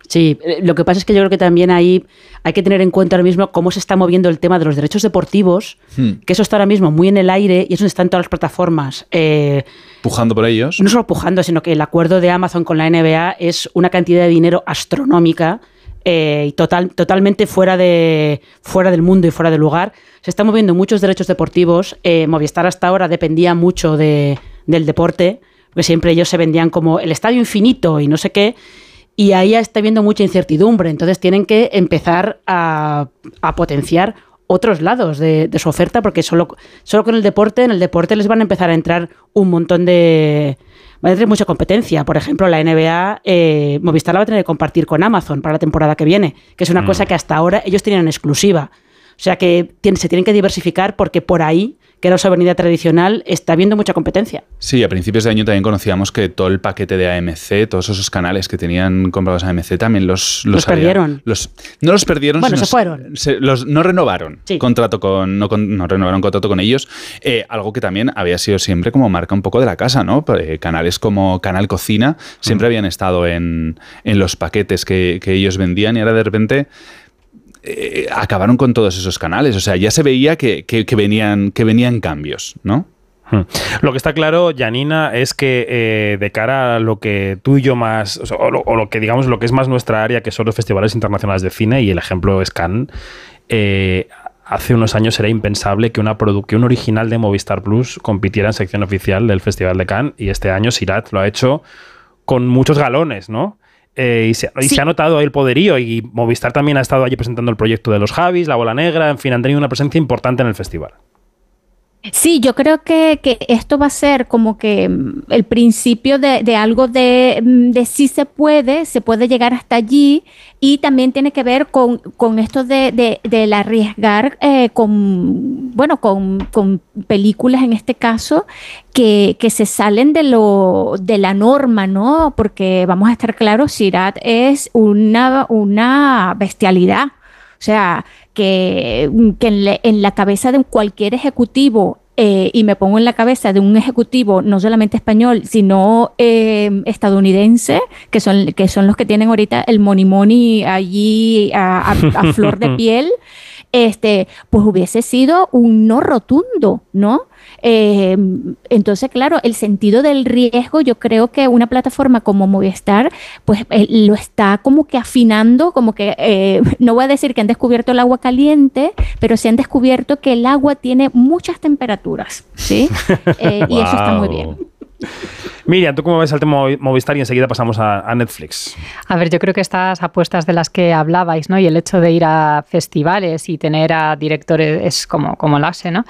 S4: Sí, lo que pasa es que yo creo que también ahí hay que tener en cuenta ahora mismo cómo se está moviendo el tema de los derechos deportivos, que eso está ahora mismo muy en el aire y eso está en todas las plataformas.
S6: Pujando por ellos.
S4: No solo pujando, sino que el acuerdo de Amazon con la NBA es una cantidad de dinero astronómica y totalmente fuera del mundo y fuera del lugar. Se están moviendo muchos derechos deportivos. Movistar hasta ahora dependía mucho del deporte, porque siempre ellos se vendían como el estadio infinito y no sé qué. Y ahí está habiendo mucha incertidumbre, entonces tienen que empezar a potenciar otros lados de su oferta, porque solo con en el deporte les van a empezar a entrar un montón de... Va a tener mucha competencia. Por ejemplo, la NBA, Movistar la va a tener que compartir con Amazon para la temporada que viene, que es una cosa que hasta ahora ellos tenían en exclusiva. O sea que se tienen que diversificar porque por ahí, que era su avenida tradicional, está habiendo mucha competencia.
S6: Sí, a principios de año también conocíamos que todo el paquete de AMC, todos esos canales que tenían comprados AMC también los
S4: perdieron.
S6: No los perdieron,
S4: bueno,
S6: sino
S4: se fueron.
S6: No renovaron
S4: contrato
S6: no renovaron contrato con ellos. Algo que también había sido siempre como marca un poco de la casa, ¿no? Canales como Canal Cocina siempre habían estado en los paquetes que ellos vendían y ahora de repente... acabaron con todos esos canales. O sea, ya se veía que venían cambios, ¿no?
S1: Lo que está claro, Janina, es que de cara a lo que tú y yo más, o lo que digamos lo que es más nuestra área, que son los festivales internacionales de cine, y el ejemplo es Cannes, hace unos años era impensable que un original de Movistar Plus compitiera en sección oficial del Festival de Cannes, y este año Sirat lo ha hecho con muchos galones, ¿no? Y se ha notado ahí el poderío, y Movistar también ha estado allí presentando el proyecto de los Javis, La Bola Negra, en fin, han tenido una presencia importante en el festival.
S7: Sí, yo creo que esto va a ser como que el principio de algo de sí se puede llegar hasta allí, y también tiene que ver con esto del arriesgar con películas en este caso que se salen de la norma, ¿no? Porque vamos a estar claros, Sirat es una bestialidad. O sea, que en la cabeza de cualquier ejecutivo, y me pongo en la cabeza de un ejecutivo no solamente español, sino estadounidense, que son los que tienen ahorita el money allí a flor de piel, pues hubiese sido un no rotundo, ¿no? Entonces, claro, el sentido del riesgo, yo creo que una plataforma como Movistar, pues lo está como que afinando, como que, no voy a decir que han descubierto el agua caliente, pero sí han descubierto que el agua tiene muchas temperaturas, ¿sí? Y eso está muy bien.
S1: Miriam, ¿tú cómo ves el tema Movistar? Y enseguida pasamos a Netflix.
S5: A ver, yo creo que estas apuestas de las que hablabais, ¿no? Y el hecho de ir a festivales y tener a directores es como Lasse, ¿no?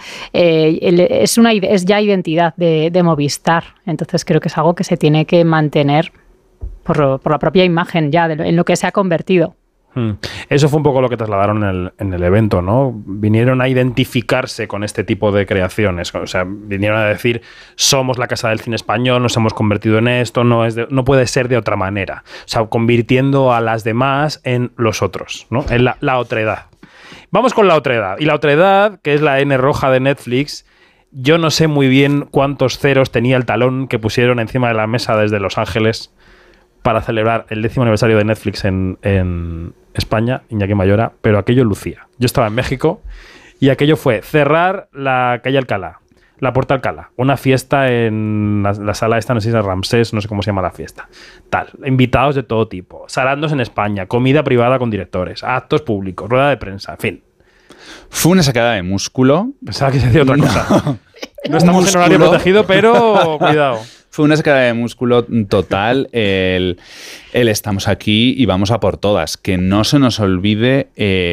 S5: Es ya identidad de Movistar. Entonces creo que es algo que se tiene que mantener por la propia imagen ya en lo que se ha convertido.
S1: Eso fue un poco lo que trasladaron en el evento, ¿no? Vinieron a identificarse con este tipo de creaciones. O sea, vinieron a decir, somos la casa del cine español, nos hemos convertido en esto, no puede ser de otra manera. O sea, convirtiendo a las demás en los otros, ¿no? En la otredad. Vamos con la otredad. Y la otredad, que es la N roja de Netflix, yo no sé muy bien cuántos ceros tenía el talón que pusieron encima de la mesa desde Los Ángeles para celebrar el 10º aniversario de Netflix en España, Iñaki Mayora, pero aquello lucía. Yo estaba en México y aquello fue cerrar la calle Alcalá, la Puerta Alcalá, una fiesta en la sala esta, no sé si es Ramsés, no sé cómo se llama la fiesta, tal, invitados de todo tipo, sarandos en España, comida privada con directores, actos públicos, rueda de prensa, en fin.
S6: Fue una sacada de músculo.
S1: Pensaba que se hacía otra cosa. No estamos en horario protegido, pero cuidado.
S6: Fue una sacada de músculo total. El estamos aquí y vamos a por todas. Que no se nos olvide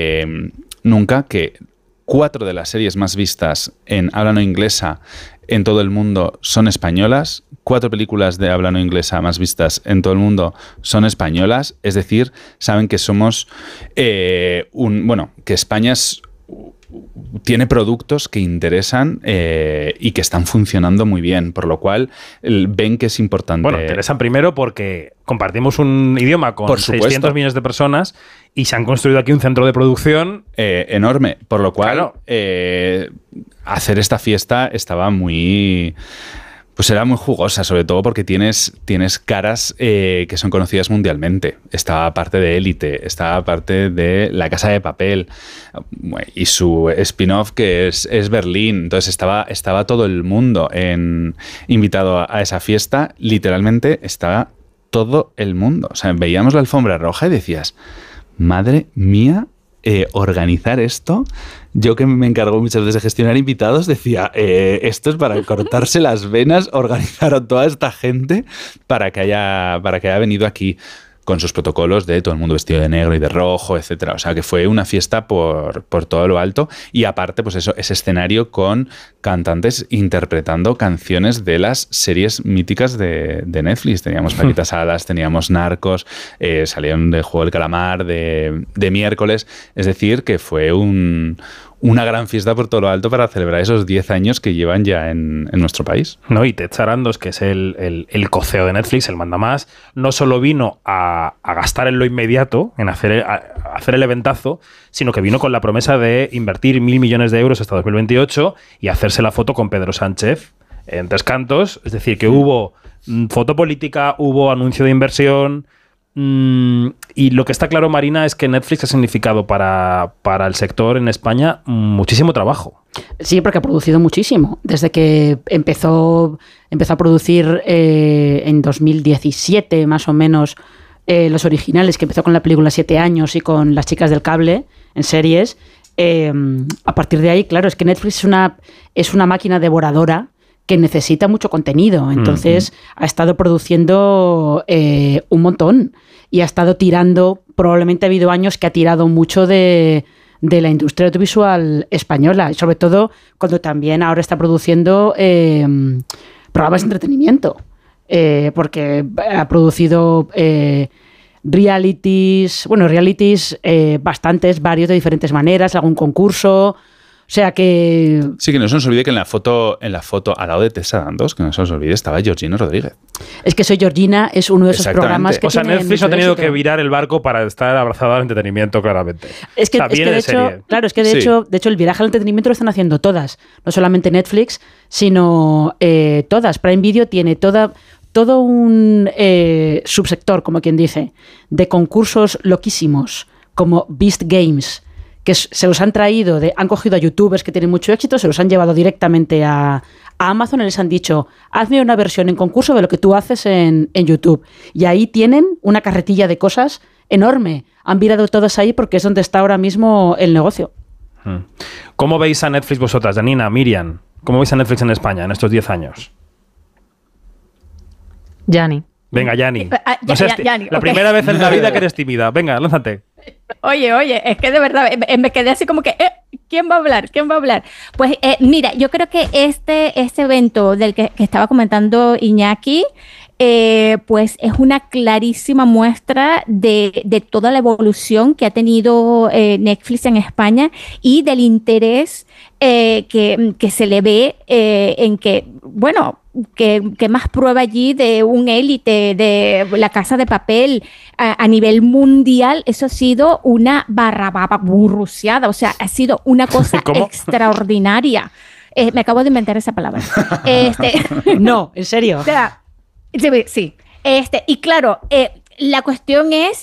S6: nunca que 4 de las series más vistas en habla no inglesa en todo el mundo son españolas. 4 películas de habla no inglesa más vistas en todo el mundo son españolas. Es decir, saben que somos que España tiene productos que interesan y que están funcionando muy bien, por lo cual ven que es importante.
S1: Bueno, interesan primero porque compartimos un idioma con 600 millones de personas y se han construido aquí un centro de producción
S6: enorme, por lo cual hacer esta fiesta estaba muy Pues era muy jugosa, sobre todo porque tienes caras que son conocidas mundialmente. Estaba parte de Élite, estaba parte de La Casa de Papel y su spin-off que es Berlín. Entonces estaba todo el mundo invitado a esa fiesta. Literalmente estaba todo el mundo. O sea, veíamos la alfombra roja y decías, madre mía, organizar esto. Yo que me encargo muchas veces de gestionar invitados, decía, esto es para cortarse las venas, organizar a toda esta gente para que haya venido aquí con sus protocolos de todo el mundo vestido de negro y de rojo, etcétera. O sea, que fue una fiesta por todo lo alto y aparte, pues eso, ese escenario con cantantes interpretando canciones de las series míticas de Netflix. Teníamos Paquita Salas, teníamos Narcos, salieron de Juego del Calamar, de Miércoles. Es decir, que fue una gran fiesta por todo lo alto para celebrar esos 10 años que llevan ya en nuestro país.
S1: No, y Ted Sarandos, que es el coceo de Netflix, el mandamás, no solo vino a gastar en lo inmediato, en hacer el eventazo, sino que vino con la promesa de invertir 1.000 millones de euros hasta 2028 y hacerse la foto con Pedro Sánchez en Tres Cantos. Es decir, que hubo foto política, hubo anuncio de inversión. Y lo que está claro, Marina, es que Netflix ha significado para el sector en España muchísimo trabajo.
S4: Sí, porque ha producido muchísimo. Desde que empezó a producir en 2017, más o menos, los originales, que empezó con la película 7 años y con Las chicas del cable en series. A partir de ahí, claro, es que Netflix es una máquina devoradora que necesita mucho contenido. Entonces ha estado produciendo un montón y ha estado tirando, probablemente ha habido años que ha tirado mucho de la industria audiovisual española, y sobre todo cuando también ahora está produciendo programas de entretenimiento, porque ha producido realities bastantes, varios, de diferentes maneras, algún concurso. O sea que...
S6: Sí, que no se nos olvide que en la foto al lado de Tessa Dandos, que no se nos olvide, estaba Georgina Rodríguez.
S4: Es que Soy Georgina es uno de esos programas que tiene
S1: Netflix ha tenido que virar el barco para estar abrazado al entretenimiento, claramente.
S4: Es que de hecho el viraje al entretenimiento lo están haciendo todas. No solamente Netflix, sino todas. Prime Video tiene todo un subsector, como quien dice, de concursos loquísimos, como Beast Games, que se los han traído, han cogido a youtubers que tienen mucho éxito, se los han llevado directamente a Amazon y les han dicho, hazme una versión en concurso de lo que tú haces en YouTube. Y ahí tienen una carretilla de cosas enorme. Han virado todos ahí porque es donde está ahora mismo el negocio.
S1: ¿Cómo veis a Netflix vosotras, Janina, Miriam? ¿Cómo veis a Netflix en España en estos 10 años?
S5: Yani.
S1: Venga, Yani.
S7: Yani,
S1: la primera vez en la vida que eres tímida. Venga, lánzate.
S7: Oye, es que de verdad me quedé así como que, ¿quién va a hablar? ¿Quién va a hablar? Pues mira, yo creo que este evento del que estaba comentando Iñaki, pues es una clarísima muestra de toda la evolución que ha tenido Netflix en España y del interés que se le ve en que, bueno, que más prueba allí de un Élite, de La Casa de Papel a nivel mundial. Eso ha sido una burruseada, o sea, ha sido una cosa extraordinaria. Me acabo de inventar esa palabra.
S4: No, en serio.
S7: O sea, sí. Y claro, la cuestión es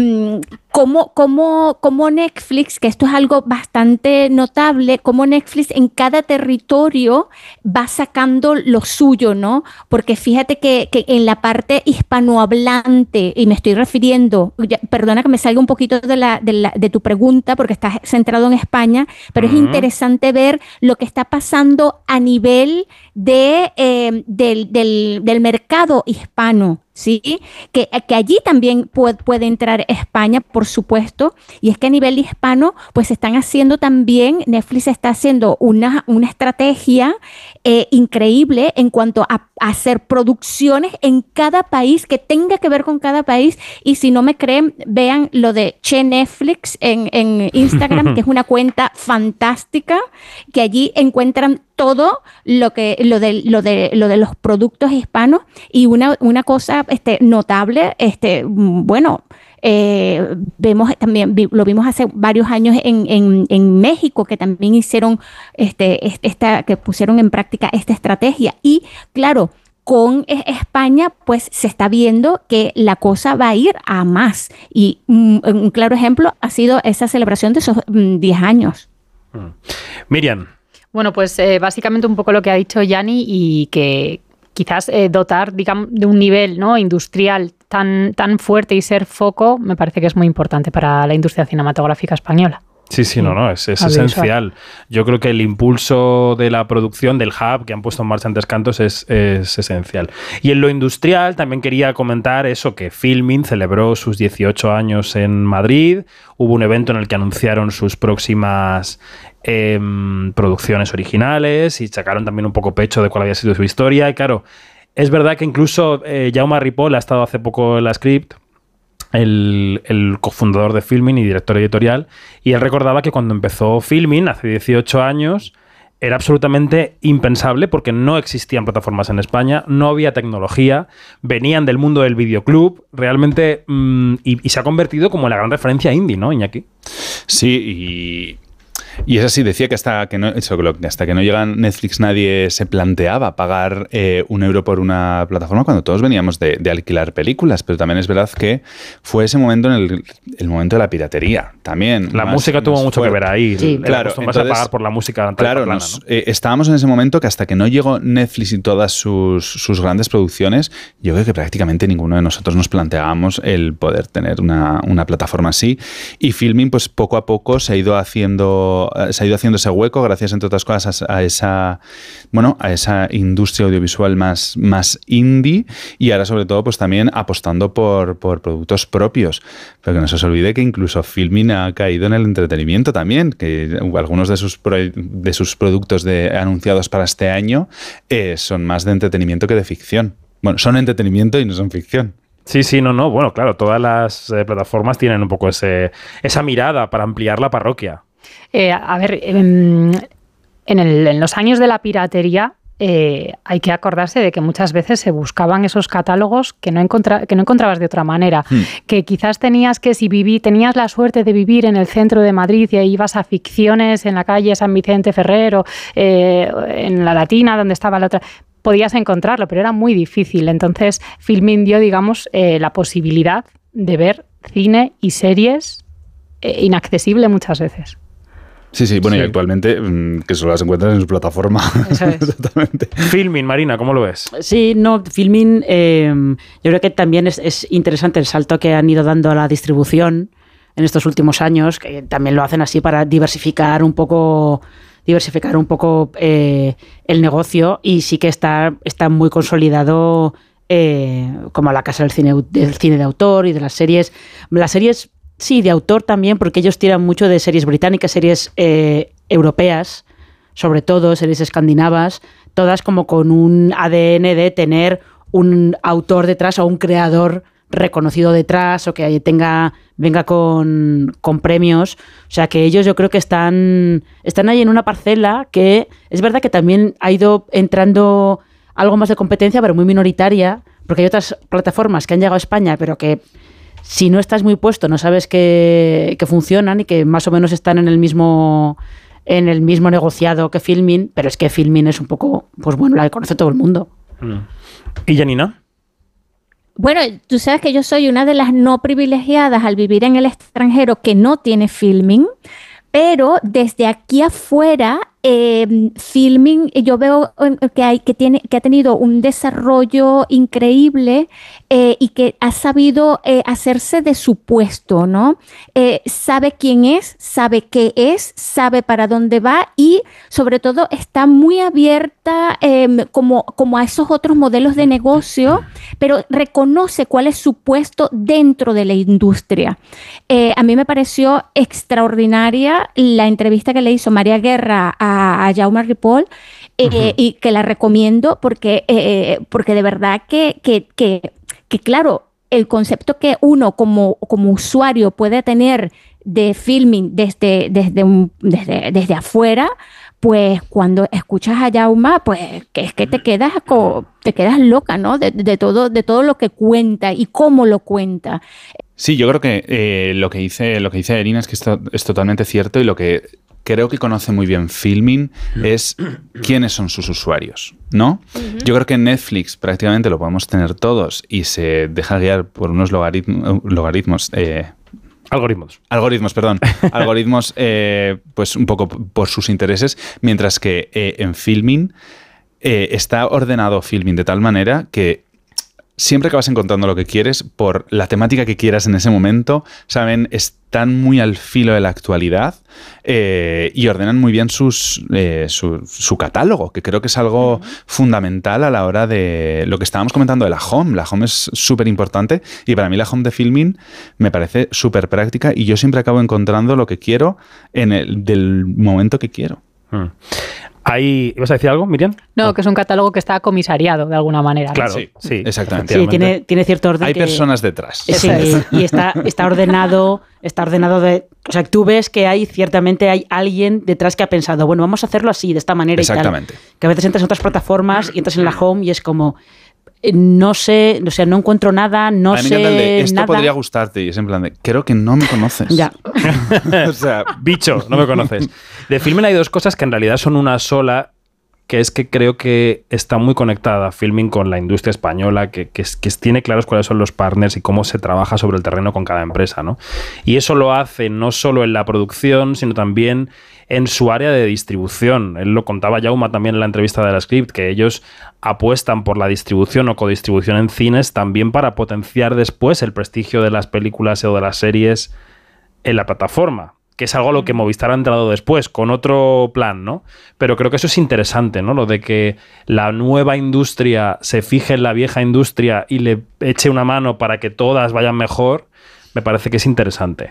S7: cómo Netflix, que esto es algo bastante notable, cómo Netflix en cada territorio va sacando lo suyo, ¿no? Porque fíjate que en la parte hispanohablante, y me estoy refiriendo, perdona que me salga un poquito de tu pregunta, porque estás centrado en España, pero es interesante ver lo que está pasando a nivel del mercado hispano, ¿sí? Que allí también puede entrar España, por supuesto, y es que a nivel hispano, pues están haciendo también, Netflix está haciendo una estrategia increíble en cuanto a hacer producciones en cada país, que tenga que ver con cada país, y si no me creen, vean lo de Che Netflix en Instagram, que es una cuenta fantástica, que allí encuentran todo lo de los productos hispanos, y una cosa notable, bueno, vemos también, lo vimos hace varios años en México, que también hicieron que pusieron en práctica esta estrategia. Y claro, con España, pues se está viendo que la cosa va a ir a más. Y un claro ejemplo ha sido esa celebración de esos 10 años.
S1: Miriam.
S5: Bueno, pues básicamente un poco lo que ha dicho Yanni, y que quizás dotar, digamos, de un nivel, ¿no?, industrial tan fuerte y ser foco, me parece que es muy importante para la industria cinematográfica española.
S1: Sí, es esencial. Yo creo que el impulso de la producción, del hub que han puesto en marcha en Tres Cantos es esencial. Y en lo industrial también quería comentar eso, que Filmin celebró sus 18 años en Madrid. Hubo un evento en el que anunciaron sus próximas producciones originales y sacaron también un poco pecho de cuál había sido su historia. Y claro, es verdad que incluso Jaume Ripoll ha estado hace poco en la Script, el cofundador de Filmin y director editorial, y él recordaba que cuando empezó Filmin, hace 18 años, era absolutamente impensable porque no existían plataformas en España, no había tecnología, venían del mundo del videoclub, realmente, y se ha convertido como en la gran referencia indie, ¿no, Iñaki?
S6: Sí, y es así, decía que hasta que no llega Netflix nadie se planteaba pagar €1 por una plataforma cuando todos veníamos de alquilar películas, pero también es verdad que fue ese momento en el momento de la piratería también.
S1: La música tuvo mucho que ver ahí.
S6: Sí. Claro,
S1: entonces, a pagar por la música.
S6: Claro, ¿no? Estábamos en ese momento que hasta que no llegó Netflix y todas sus grandes producciones, yo creo que prácticamente ninguno de nosotros nos planteábamos el poder tener una plataforma así, y Filmin pues poco a poco se ha ido haciendo ese hueco gracias, entre otras cosas, a esa industria audiovisual más indie, y ahora sobre todo pues también apostando por productos propios. Pero que no se os olvide que incluso Filmin ha caído en el entretenimiento también, que algunos de sus productos anunciados para este año son más de entretenimiento que de ficción. Bueno, son entretenimiento y no son ficción.
S1: Sí, no. Bueno, claro, todas las plataformas tienen un poco esa mirada para ampliar la parroquia.
S5: A ver, en los años de la piratería hay que acordarse de que muchas veces se buscaban esos catálogos que no encontrabas de otra manera. Que quizás tenías la suerte de vivir en el centro de Madrid y ahí ibas a Ficciones en la calle San Vicente Ferrer o en la Latina, donde estaba la otra, podías encontrarlo, pero era muy difícil. Entonces, Filmin dio, digamos, la posibilidad de ver cine y series inaccesible muchas veces.
S6: Sí, bueno, sí. Y actualmente que solo las encuentras en su plataforma.
S5: Eso es.
S6: Totalmente.
S1: Filmin, Marina, ¿cómo lo ves?
S4: Sí, no, Filmin, yo creo que también es interesante el salto que han ido dando a la distribución en estos últimos años, que también lo hacen así para diversificar un poco el negocio, y sí que está muy consolidado como la casa del cine de autor y de las series. Las series, sí, de autor también, porque ellos tiran mucho de series británicas, series europeas, sobre todo series escandinavas, todas como con un ADN de tener un autor detrás o un creador reconocido detrás, o que venga con premios. O sea, que ellos yo creo que están ahí en una parcela que es verdad que también ha ido entrando algo más de competencia, pero muy minoritaria, porque hay otras plataformas que han llegado a España, pero que si no estás muy puesto no sabes que funcionan y que más o menos están en el mismo negociado que Filmin, pero es que Filmin es un poco, pues bueno, la que conoce todo el mundo.
S1: ¿Y Janina?
S7: Bueno, tú sabes que yo soy una de las no privilegiadas al vivir en el extranjero que no tiene Filmin, pero desde aquí afuera, Filmin, yo veo que ha tenido un desarrollo increíble y que ha sabido hacerse de su puesto, ¿no? Sabe quién es, sabe qué es, sabe para dónde va, y sobre todo está muy abierta como a esos otros modelos de negocio, pero reconoce cuál es su puesto dentro de la industria. A mí me pareció extraordinaria la entrevista que le hizo María Guerra a Jaume Ripoll, y que la recomiendo porque de verdad que claro, el concepto que uno como usuario puede tener de Filmin desde afuera, pues cuando escuchas a Jaume, pues que es que te quedas loca, ¿no? De todo lo que cuenta y cómo lo cuenta.
S6: Sí, yo creo que lo que dice Erina es que esto es totalmente cierto, y lo que creo que conoce muy bien Filmin es quiénes son sus usuarios, ¿no? Yo creo que en Netflix prácticamente lo podemos tener todos y se deja guiar por unos algoritmos, pues un poco por sus intereses, mientras que en Filmin está ordenado Filmin de tal manera que siempre acabas encontrando lo que quieres por la temática que quieras en ese momento, ¿saben? Están muy al filo de la actualidad y ordenan muy bien su catálogo, que creo que es algo fundamental a la hora de lo que estábamos comentando de la Home. La Home es súper importante y para mí la Home de Filmin me parece súper práctica y yo siempre acabo encontrando lo que quiero del momento que quiero.
S1: ¿Ibas a decir algo, Miriam?
S5: No, que es un catálogo que está comisariado de alguna manera.
S1: Claro,
S6: ¿no?
S1: Sí,
S6: exactamente.
S4: Sí, tiene cierto orden.
S6: Hay personas detrás.
S4: Sí, y está ordenado de... O sea, tú ves que ciertamente hay alguien detrás que ha pensado, bueno, vamos a hacerlo así, de esta manera y tal.
S6: Exactamente.
S4: Que a veces entras en otras plataformas y entras en la Home y es como... No sé, o sea, no encuentro nada, no sé
S6: esto
S4: nada.
S6: podría gustarte y es en plan de, creo que no me conoces.
S4: Ya.
S1: O sea, bicho, no me conoces. De Filmin hay dos cosas que en realidad son una sola, que es que creo que está muy conectada Filmin con la industria española, que tiene claros cuáles son los partners y cómo se trabaja sobre el terreno con cada empresa, ¿no? Y eso lo hace no solo en la producción, sino también en su área de distribución. Él lo contaba Jaume también en la entrevista de la Script, que ellos apuestan por la distribución o codistribución en cines también para potenciar después el prestigio de las películas o de las series en la plataforma, que es algo a lo que Movistar ha entrado después, con otro plan, ¿no? Pero creo que eso es interesante, ¿no? Lo de que la nueva industria se fije en la vieja industria y le eche una mano para que todas vayan mejor, me parece que es interesante.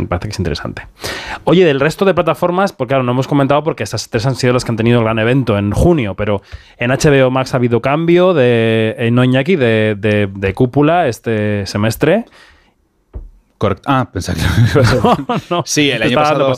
S1: Oye, del resto de plataformas, porque claro, no hemos comentado porque estas tres han sido las que han tenido el gran evento en junio, pero en HBO Max ha habido cambio de Iñaki de cúpula este semestre.
S6: Correcto. Pensaba que no. Sí, el año pasado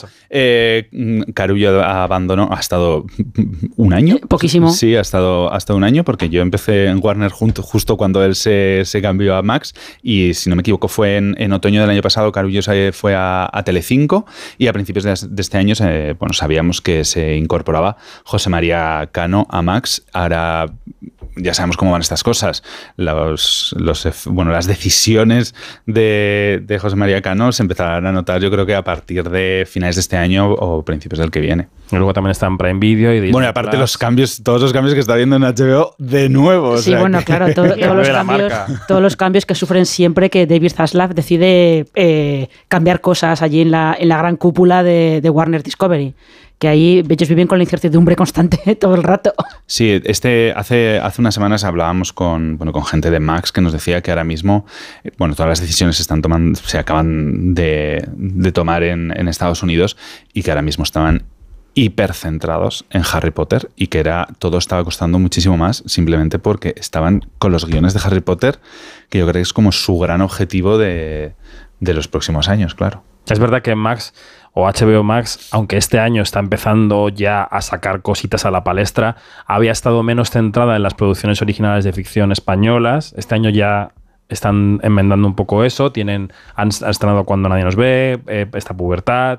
S6: Carullo abandonó, ha estado un año.
S4: Poquísimo.
S6: Sí, ha estado un año porque yo empecé en Warner justo cuando él se cambió a Max y si no me equivoco fue en otoño del año pasado. Carullo fue a Telecinco y a principios de este año sabíamos que se incorporaba José María Cano a Max. Ahora ya sabemos cómo van estas cosas. Las decisiones de José María Cano se empezarán a notar, yo creo que a partir de finales de este año o principios del que viene.
S1: Y luego también está en Prime Video y Disney
S6: Bueno, y aparte todos los cambios que está viendo en HBO de nuevo.
S4: Sí, claro, todos los cambios que sufren siempre que David Zaslav decide cambiar cosas allí en la gran cúpula de Warner Discovery. Que ahí ellos viven con la incertidumbre constante todo el rato.
S6: Sí, hace unas semanas hablábamos con gente de Max que nos decía que ahora mismo, todas las decisiones se acaban de tomar en Estados Unidos y que ahora mismo estaban hipercentrados en Harry Potter y que todo estaba costando muchísimo más simplemente porque estaban con los guiones de Harry Potter, que yo creo que es como su gran objetivo de los próximos años, claro.
S1: Es verdad que Max o HBO Max, aunque este año está empezando ya a sacar cositas a la palestra, había estado menos centrada en las producciones originales de ficción españolas. Este año ya están enmendando un poco eso. Han estrenado Cuando nadie nos ve, esta Pubertad,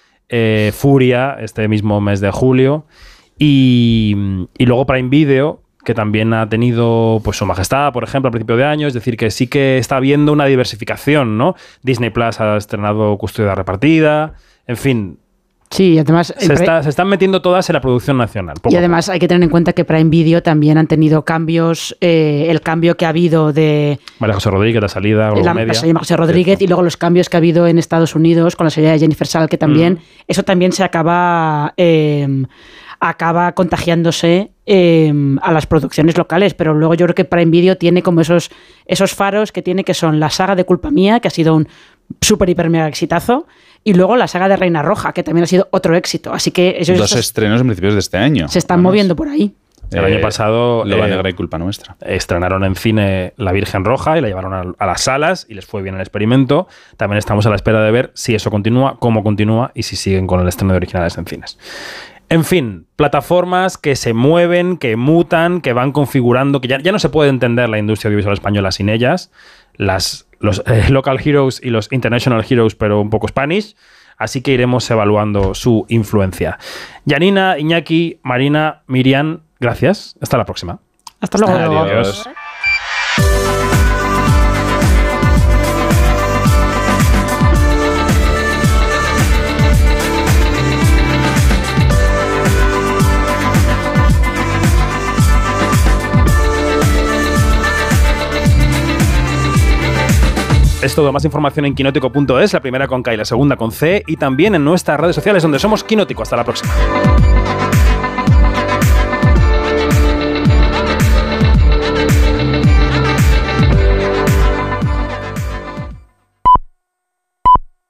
S1: Furia, este mismo mes de julio. Y luego Prime Video, que también ha tenido Su Majestad, por ejemplo, a principio de año. Es decir, que sí que está habiendo una diversificación, ¿no? Disney Plus ha estrenado Custodia Repartida. En fin.
S4: Sí, además
S1: se están metiendo todas en la producción nacional.
S4: Y además hay que tener en cuenta que Prime Video también han tenido cambios. El cambio que ha habido de
S1: María José Rodríguez, la salida, Globo Media.
S4: María José Rodríguez, y luego los cambios que ha habido en Estados Unidos con la salida de Jennifer Saal, que también eso también se acaba contagiándose a las producciones locales, pero luego yo creo que Prime Video tiene como esos faros que son la saga de Culpa Mía, que ha sido un súper hiper mega exitazo, y luego la saga de Reina Roja, que también ha sido otro éxito. Así que
S6: dos estrenos en principios de este año.
S4: Se están moviendo por ahí.
S1: El año pasado
S6: Loba Negra y Culpa Nuestra
S1: estrenaron en cine La Virgen Roja y la llevaron a las salas y les fue bien el experimento. También estamos a la espera de ver si eso continúa, cómo continúa y si siguen con el estreno de originales en cines. En fin, plataformas que se mueven, que mutan, que van configurando, que ya no se puede entender la industria audiovisual española sin ellas. Los local heroes y los international heroes, pero un poco Spanish. así que iremos evaluando su influencia. Janina, Iñaki, Marina, Miriam, gracias. Hasta la próxima.
S4: Hasta luego.
S1: Adiós. Es todo, más información en quinótico.es, la primera con K y la segunda con C, y también en nuestras redes sociales donde somos Quinótico. Hasta la próxima.